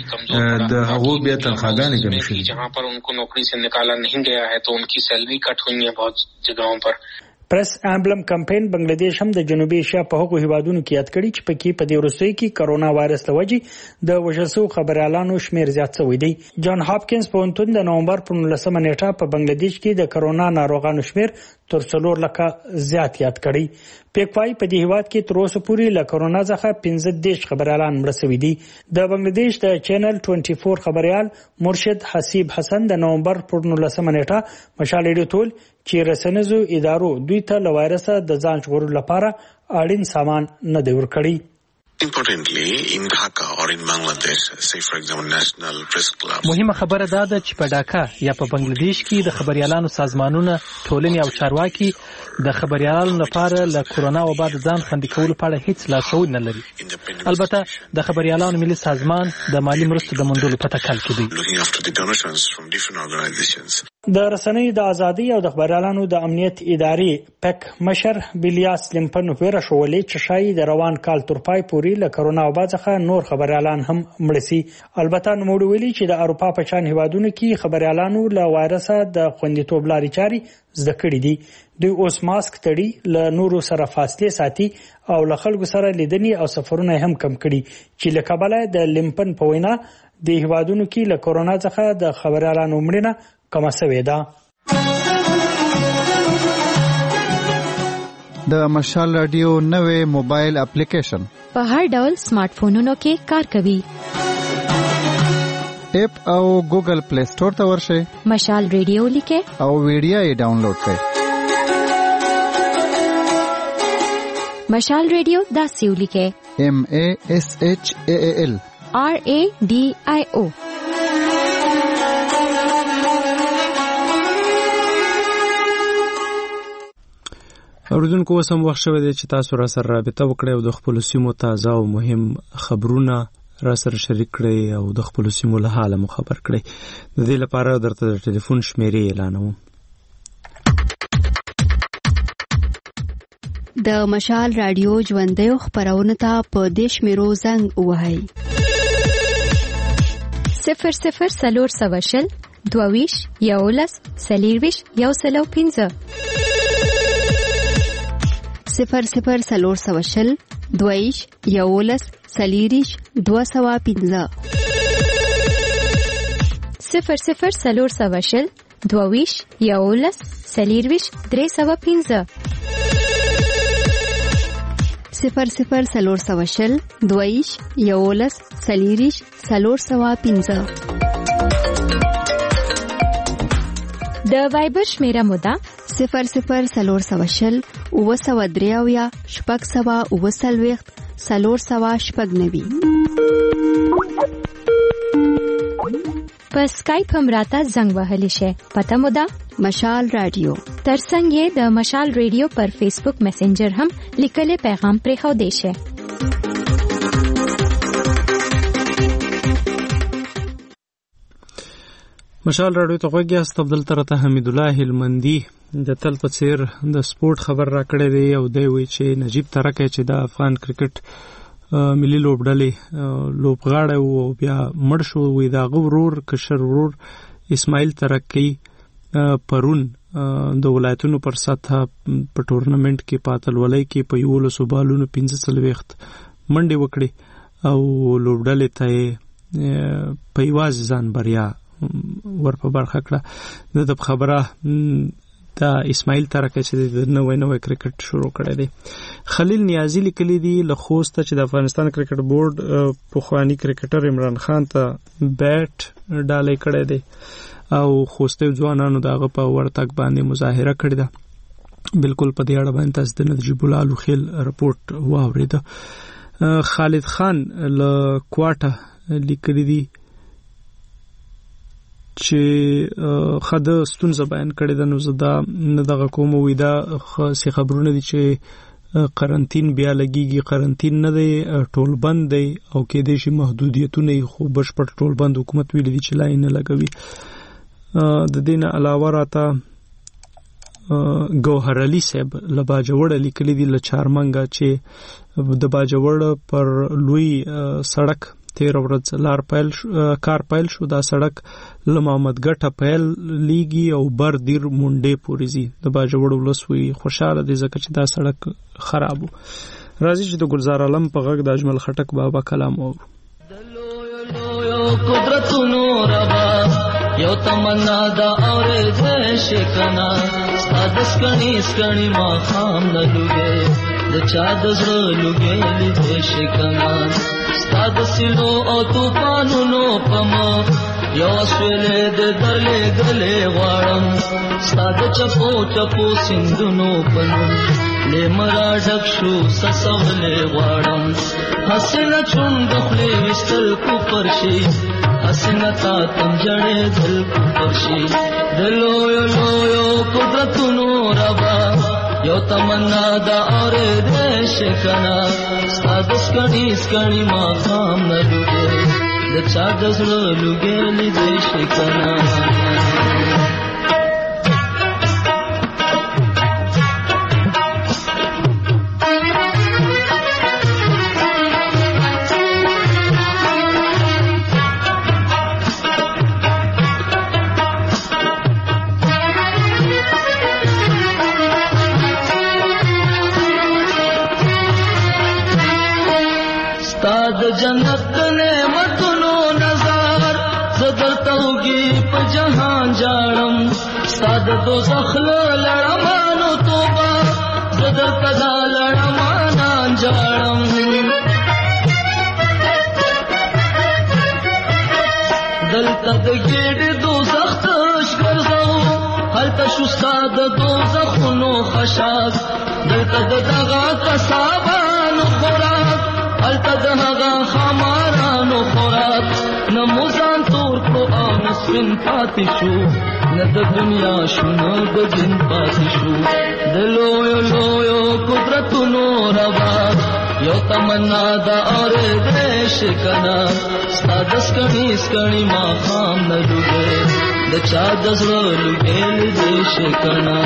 د هغو بیا تنخواګانې کمې شوي دي. جہاں پر ان کو نوکری سے نکالا نہیں گیا ہے تو ان کی سیلری کٹ ہوئی ہے بہت جگہوں پر. پریس امبلم کمپاین بنگلاديش هم د جنوبي ایشیا په هغو هیوادونو کې یاد کړي چې پکې په دې وروستیو کې کرونا وایرس له وجې د وژل شوو خبريالانو شمیر زیات شوی دی. جان هاپکینز پوهنتون د نومبر پر نولسمه نیټه په بنگلاديش کې د کرونا ناروغانو شمیر تر څلور لکه زیات یاد کړي. پیک وايي په دې هیواد کې تر اوسه پورې له کرونا څخه پنځه دېرش خبريالان مړه شوي دي. د بنگلاديش د چینل چوبیس خبريال مرشد حسیب حسن د نومبر پر نولسمه نیټه مشال ډیټول چې رسنیزو ادارو دوی ته له وایرس د ځان ژغورلو لپاره اړین سامان نه دی ورکړی. Importantly, in Dhaka or in Bangladesh, say for example, National Press Club. مهمه خبره دا ده چې په ډاکا یا په بنگلاديش کې د خبريالانو سازمانونه ټولنې او چارواکي د خبريالانو لپاره له کرونا وبا د ځان خوندي کولو په اړه هیڅ لارښود نه لري. البته د خبريالانو ملي سازمان د مالی مرستو د موندلو په تکل کې دی. Looking after the donations from different organizations. د رسنیو د ازادي او د خبريالانو د امنیت ادارې پک مشر بیلیاس لمپن ویره شولې چې شای د روان کال تر پای پورې له کرونا وبا څخه نور خبريالان هم مړ شي. البته نو ویلي چې د اروپا په شان هیوادونو کې خبريالانو له وایرس د خوندیتوب لارې چاري زده کړې دي. دوی اوس ماسک تړي له نورو سره فاصله ساتي او له خلکو سره لیدنې او سفرونه هم کم کړي چې له کبله د لمپن په وینا د هیوادونو کې له کرونا څخه د خبريالانو مړینه کمه شوې ده. د مشال رادیو نوې موبایل اپلیکیشن په هر ډول سمارټ فونونو کې کار کوي. اپ او ګوګل پلی سٹور ته ورشئ. مشال رادیو لیکه او ویډیو یې ډاونلوډ کړئ. مشال رادیو داسې ولیکه M A S H A A L R A D I O. اوریدونکو اوس هم وخت شوی دی چې تاسو را سره رابطه وکړئ او د خپلو سیمو تازه او مهم خبرونه را سره شریک کړئ او د خپلو سیمو له حاله مو خبر کړئ. د دې لپاره درته د ټلیفون شمیرې اعلانوم. د مشال رادیو ژوندیو خپرونو ته په دې شمیرو زنګ ووهئ. صفر صفر څلور سوه شل دوه ویشت یولس څلېرویشت یو سل او پنځه. صفر صفر سلور سوه شل دویش یولس سلیریش دوه سوه پنځه صفر صفر سلور سوه شل دویش یولس سلیریش درې سوه پنځه صفر صفر سلور سوه شل دویش یولس سلیریش سلور سوه پنځه د وایبر شمیره موده صفر صفر سلور سوه شل اوه سوه درې اویا شپږ سوه اوه څلوېښت څلور سوه شپږ نوي په سکایپ هم راته زنګ وهلی شي. پته مو ده مشال رادیو. ترڅنګ یې د مشال رادیو پر فیسبوک میسنجر هم لیکلي پیغام پرې خو دی شي. مشال رادیو ته غوږی است. عبدل ترته حمید الله هلمندي د تل په څیر د سپورت خبر را کړی دی او دی وی چې نجیب ترکه چې د افغان کرکټ ملي لوبډلې لوبغاړی او بیا مړ شو وی دا غورور کشر ورور اسماعیل ترکی پرون د ولایتونو پر سطح په ټورنمنت کې پاتلولۍ کې په یولو سوبالونو پنځه څلوېښت منډې وکړي او لوبډلې ته په یوازې ځان بریا ور په برخه کړه. د خبره دا اسماعیل ترکه چې د نوې نوې کرکټ شروع کړی دی. خلیل نیازی لیکلی دی له خوست چې د افغانستان کرکټ بورډ پخوانی کرکټر عمران خان ته بیټ ډالۍ کړی دی او خوستي ځوانانو دغه په ورتګ باندې مظاهره کړې ده. بالکل په دې اړه باندې تاسو د نجیب الله لوخیل رپورت واورید. خالد خان له کوټه لیکلی دی چې خاده ستونزه بیان کړې ده. نو زدا نه دغه کوم وې دا څه خبرونه دي چې قرنټین بیا لګيږي. قرنټین نه دی ټول بند دی او کې د شي محدودیتونه خو بشپړ ټول بند حکومت ویل دي چې لاین نه لګوي. د دین علاوه راته ګوهر علي صاحب له باجوړ لیکلي دي له چارمنګا چې د باجوړ پر لوی سړک تیر ورځ لار پایل کار پایل شو. دا سړک له محمد ګټه پایل لیږي او بر دیر مونډې پورې زی. د باجوړ ولسوي خوشاله دي ځکه چې دا سړک خرابو. راځي چې د ګلزار عالم په غږ د اجمل خټک بابا کلام او قدرتونو ربا یو تمنا دا اورې دې شکنا سادس کني سکني ما خام نه لګي د چا د زړه لګي دې شکنا سادس سينو او طوفانونو پمو یو سویلې د درلې غلې غواړم ساده چپو چپو سندونو پنو لمرا ډک شو سسولې غواړم حسنه چون دخلې وستل کو پرشي حسنه تا تم جړې دل کو پرشي دلو یو یو قدرتونو ربا یو تمنا دا اور دې شکنا سادس کني سکني ما خام نه لګي د چا د زړه لګي دې شکنا جنت نعمتونو نظر زدر توگی په جهان جاړم ستاد دوزخ لړمانو توبه زدر تدا لړمان جاړم دلته د ګډ دوزخ تش ګرځو هلته شو ستاد دوزخونو خشاک دلته دغه کسابانو خوراک هلته دغه خمارانو خوراک نموزان تور کو او نسفن پاتې شو نه د دنیا شنو د جن پاتې شو دلو یو لویو قدرتونو روا یو تمنا دا اور دې شکنا ستادس کني سکني ما خام نه لګي د چا د زړه لګي دې شکنا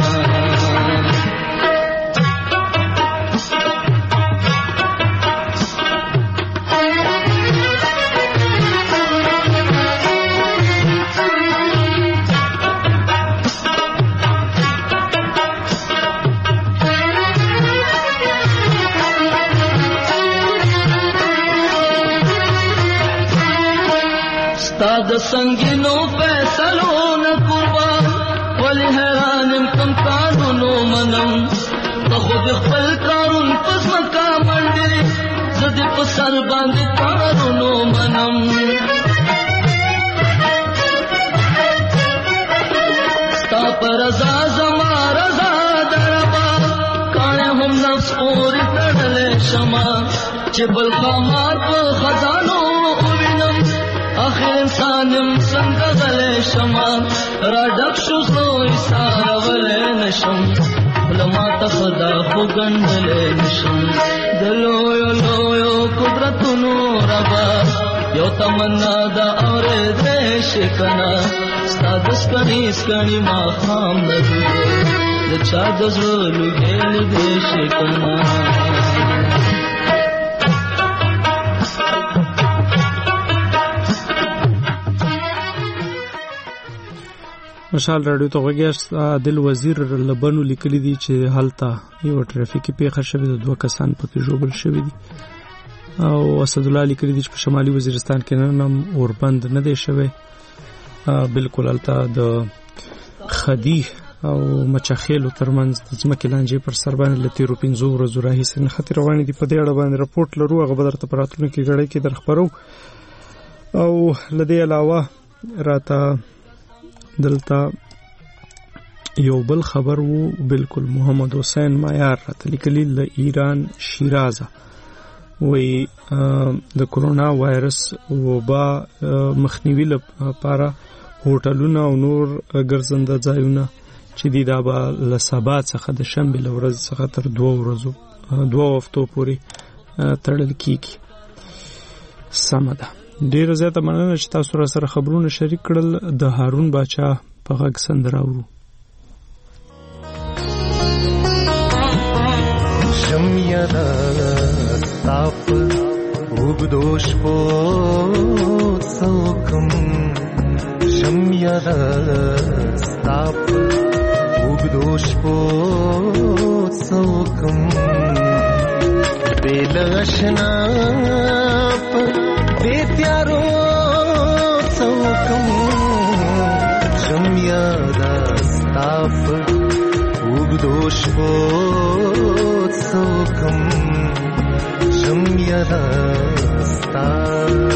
ستاد سنگینو فیصلو نه قربان ولی حیرانم کم قانونو منم ته خود خپل کارون پس مکا منډې زدي په سر باندې کارونو منم ستا پر رضا زما رضا دربا کانه هم نفس اور تړلې شما چې بل خامات په خزانو وینم اخر انسانم څنګه غلې شما را ډک شو خو ایثار ولې نشم لما تخدا خو ګندلې نشم دلو یو لو قدرتونو ربا یو تمنا دا اور دې شکنا ستاد سکني سکني ما خام نګو د چا د زړه ګل دې شکنا مشال رادیو ته وګیاست عادل وزیر لبنو لیکلی دی چې حالت یو ټرافیکي پیښه شوه د دوه کسان پکې ژوبل شوی دي او اسد الله لیکلی دی چې په شمالي وزیرستان کې نن اوربند نه دی شوی بالکل الته د خدی او مچخیلو ترمنځ د ځمکې لانجې پر سر باندې لتی رو پنځو ورځو راهیسې نه خطر روانې دي په دې اړه باندې رپورټ لرو هغه به درته په راتلونکي غړۍ کې درخبرو او لدې علاوه راته دلته یو بل خبر وو بالکل محمد حسین مایار راته لیکلی له ایران شیرازه وی د کرونا وایرس وبا مخنیوي لپاره هوټلونه او نور ګرځنده ځایونه چې دی دا به له سبا څخه د شنبې له ورځې څخه تر دوه ورځو دوه هفتو پورې تړل کیږي سمه ده ډیره زیاته مننه چې تاسو را سره خبرونه شریک کړل د هارون باچا په غږ سندره اورو شمیدا تاپ وګدوش په څوکم شمیدا تاپ وګدوش په څوکم بلغشنا بیتیارو څوکم شمیدا تاپ وګدوش په څوکم شمیدا تاپ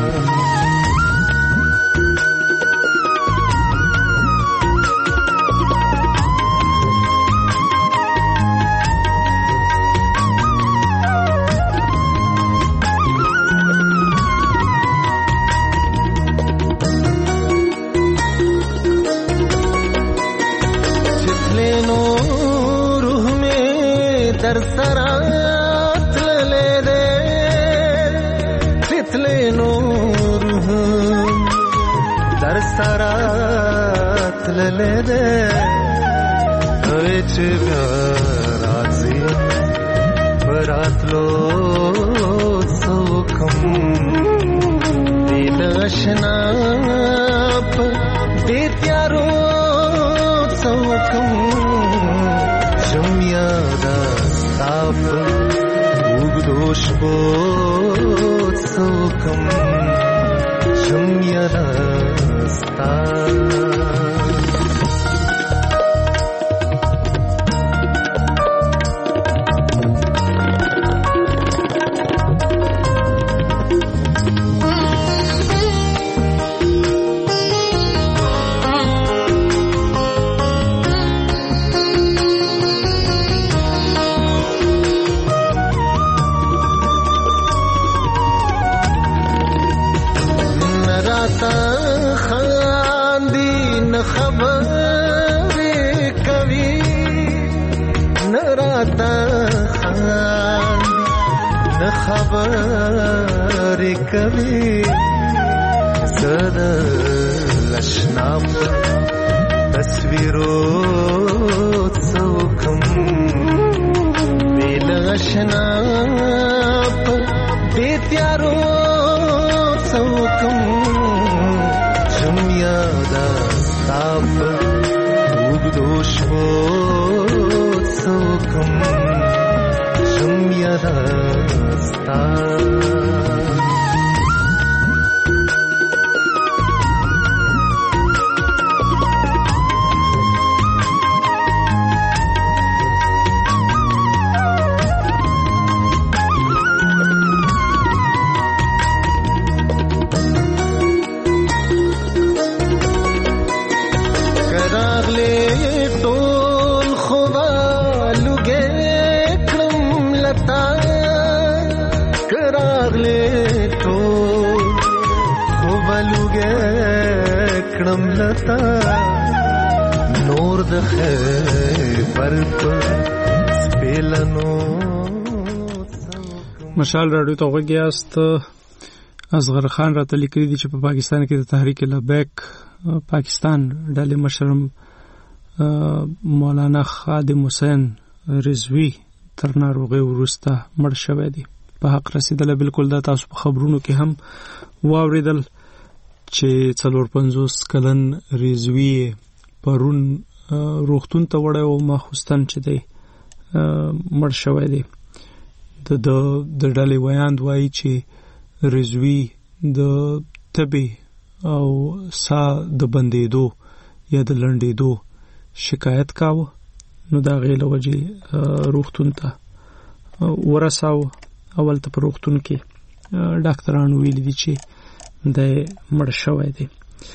سرات لے دے تتلے نور در سرات لے دے وچ راضی برات لو سوکم دل اشنا بیتیارو سوکم شمیادا تاپ وګدوش په څوکم شمیدا ستا خبر کبھی زد لشنام تصویرو څوکم بیل اشناپ بیتیارو څوکم شمیادا تاپ وګدوش په څوکم شمیادا ستا کړم لتا نور د خیبر په سپیلنو. مشال راډیو ته وګیاست. اصغر خان راته لیکلي دي چې په پاکستان کې د تحریک لبیک پاکستان ډلې مشرم مولانا خادم حسین رضوی تر ناروغۍ وروسته مړ شوی دی. په حق رسیدله بالکل دا تاسو په خبرونو کې هم واوریدل چې څلور پنځوس کلن رضوی پرون روغتون ته وړی او ماخوستن چې دی مړ شوی دی. د د ډلې ویاند وایي چې رضوی د تبې او سا د بندېدو یا د لنډېدو شکایت کاوه، نو د هغې له وجې روغتون ته ورساوه. اول ته په روغتون کې ډاکټرانو ویلي دي چې دی مړ شوی دی.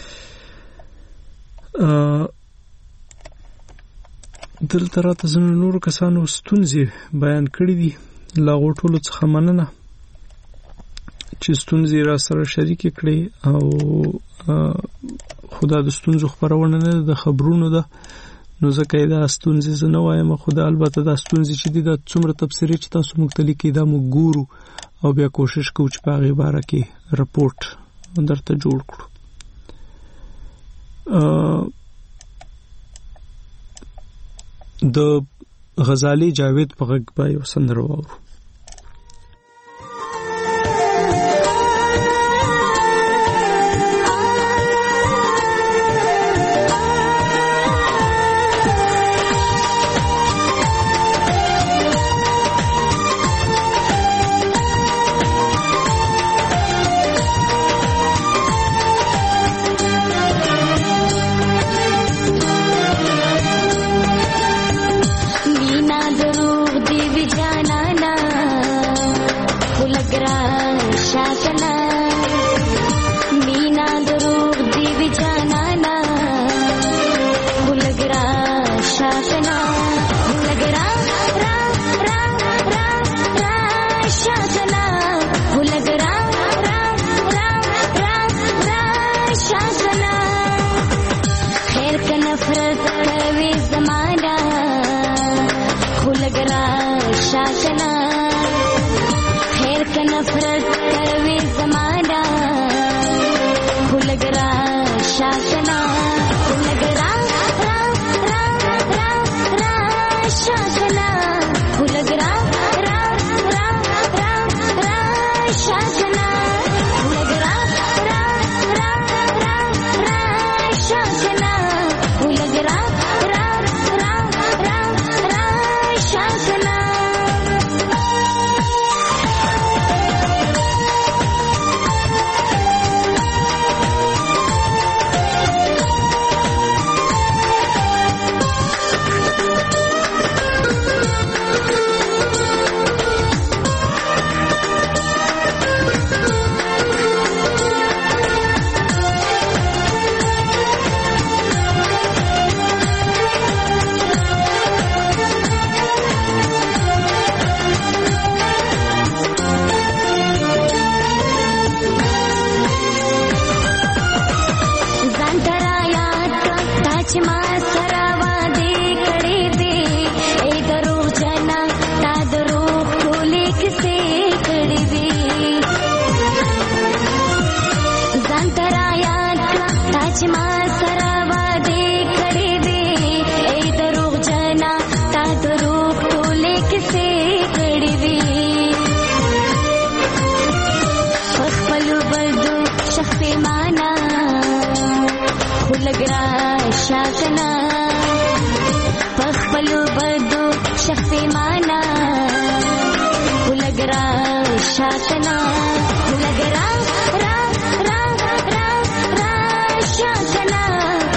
دلته راته ځینو نورو کسانو ستونزې بیان کړي دي. له هغو ټولو څخه مننه چې ستونزې را سره شریکې کړې، او خو دا د ستونزو خپرونه نه ده، د خبرونو ده، نو ځکه یې دا ستونزې زه نه وایم. خو دا البته دا ستونزې چې دي دا څومره تبصرې چې تاسو موږ ته لیکئ دا موږ ګورو او بیا کوشش کوو چې په هغې باره کې رپورټ درته جوړ کړو. د غزالي جاوید په غږ به یو سندره واورو. Shakana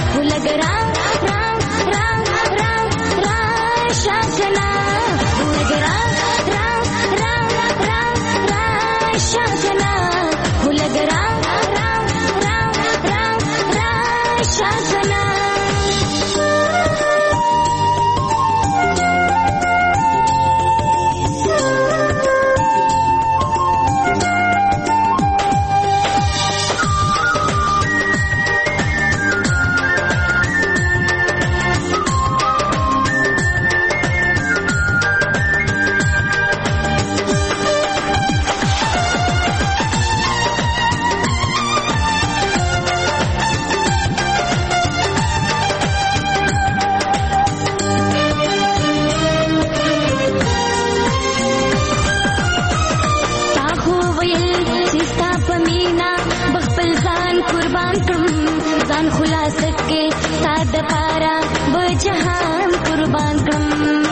خپل ځان قربان کړم ځان خلاص کې تا د پاره به جهان قربان کړم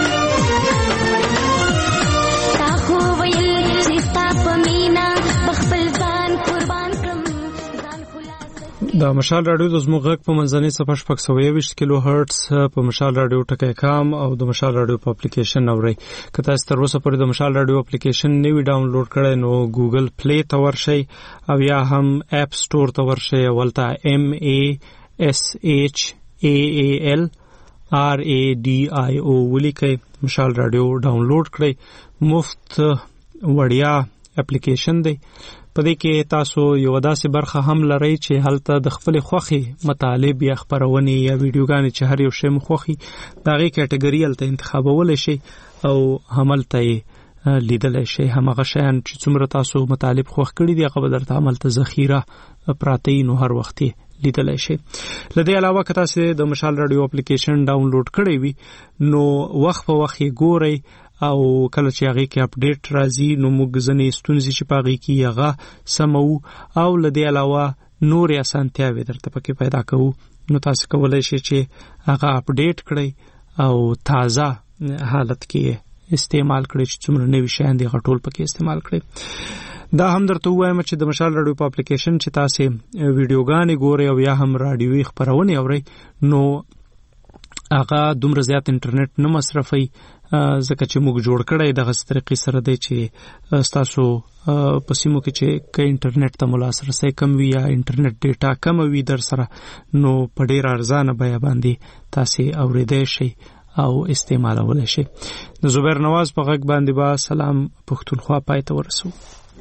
تا خو ویل چې ستا په مینا خپل ځان قربان کړم ځان خلاص د مشال رادیو د زموږ غږ په منځنۍ صفحه شپږ سوه یوویشت کیلو هرتز په مشال رادیو ټکی کام او د مشال رادیو په اپلیکیشن اورئ. که تاسو تر اوسه پورې د مشال رادیو اپلیکیشن نه وي ډاونلوډ کړی نو ګوګل پلی ته ورشئ او یا هم اپ سټور ته ورشئ او هلته ایم ای اس ایچ ای ای ال آر ای ډي آی او ولیکئ. مشال رادیو ډاونلوډ کړئ. مفت وړیا اپلیکیشن دی. په دې کې تاسو یو داسې برخه هم لرئ چې هلته د خپل خوخي مطالب یا خبرونه یا ویډیوګانې چې هر یو شی مخوخي دغه کټګوري هلته انتخابول شي او هملته لیدل شي. همغه شیان چې څومره تاسو مطالب خوښ کړی دی هغه به درته عملته ذخیره پراته نو هر وخت لیدل شي. لدې علاوه که تاسو د مشال رادیو اپلیکیشن ډاونلوډ کړی وي نو وخت په وخت ګورئ او کله چې هغه کې اپډیټ راځي نو موږ ځنې ستونزې چې پاږي کې هغه سمو او لدې علاوه نور اسانتیاوې درته پکې پیدا کوو. نو تاسو کولای شئ چې هغه اپډیټ کړئ او تازه حالت کې استعمال کړئ چې څومره نوي شیان دي هغه ټول پکې استعمال کړئ. دا هم درته وایم چې د مشال رادیو په اپلیکیشن چې تاسو ویډیوګانې ګورئ او یا هم رادیوي خبرونه اورئ نو هغه دومره زیات انټرنیټ نه مصرفوي ځکه چې موږ جوړ کړی دغه طریقې سره دی چې تاسو په سیمو کې چې که انټرنیټ ته لاسرسی کم وي یا انټرنیټ ډیټا کم وي در سره نو په ډیر ارزانه بیه باندې تاسو اوریدای شئ او استعمالولای شئ. د زبیر نواز په غږ باندې با سلام پښتونخوا پای ته ورسو.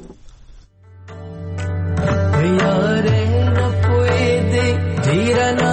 یاره نه پوي دې ډیرنا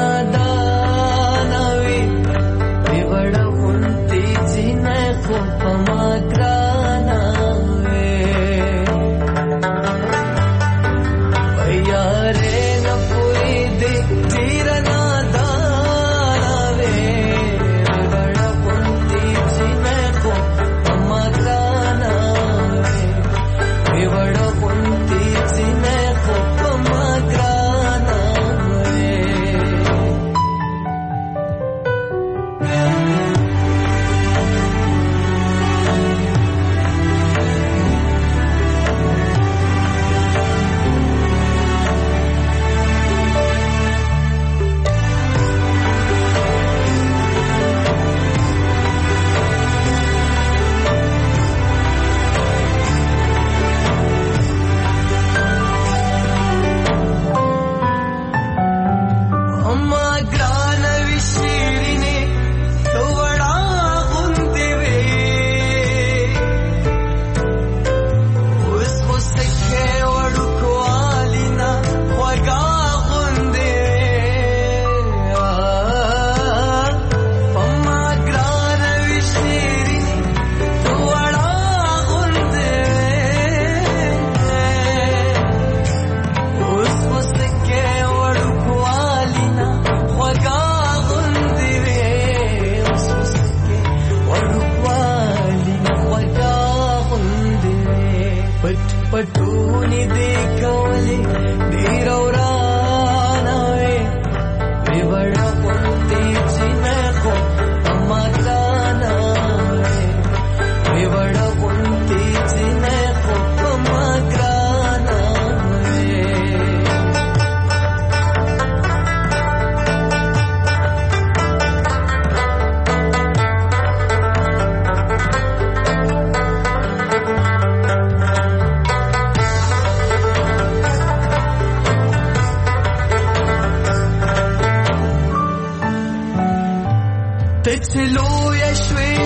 تلو يا شوي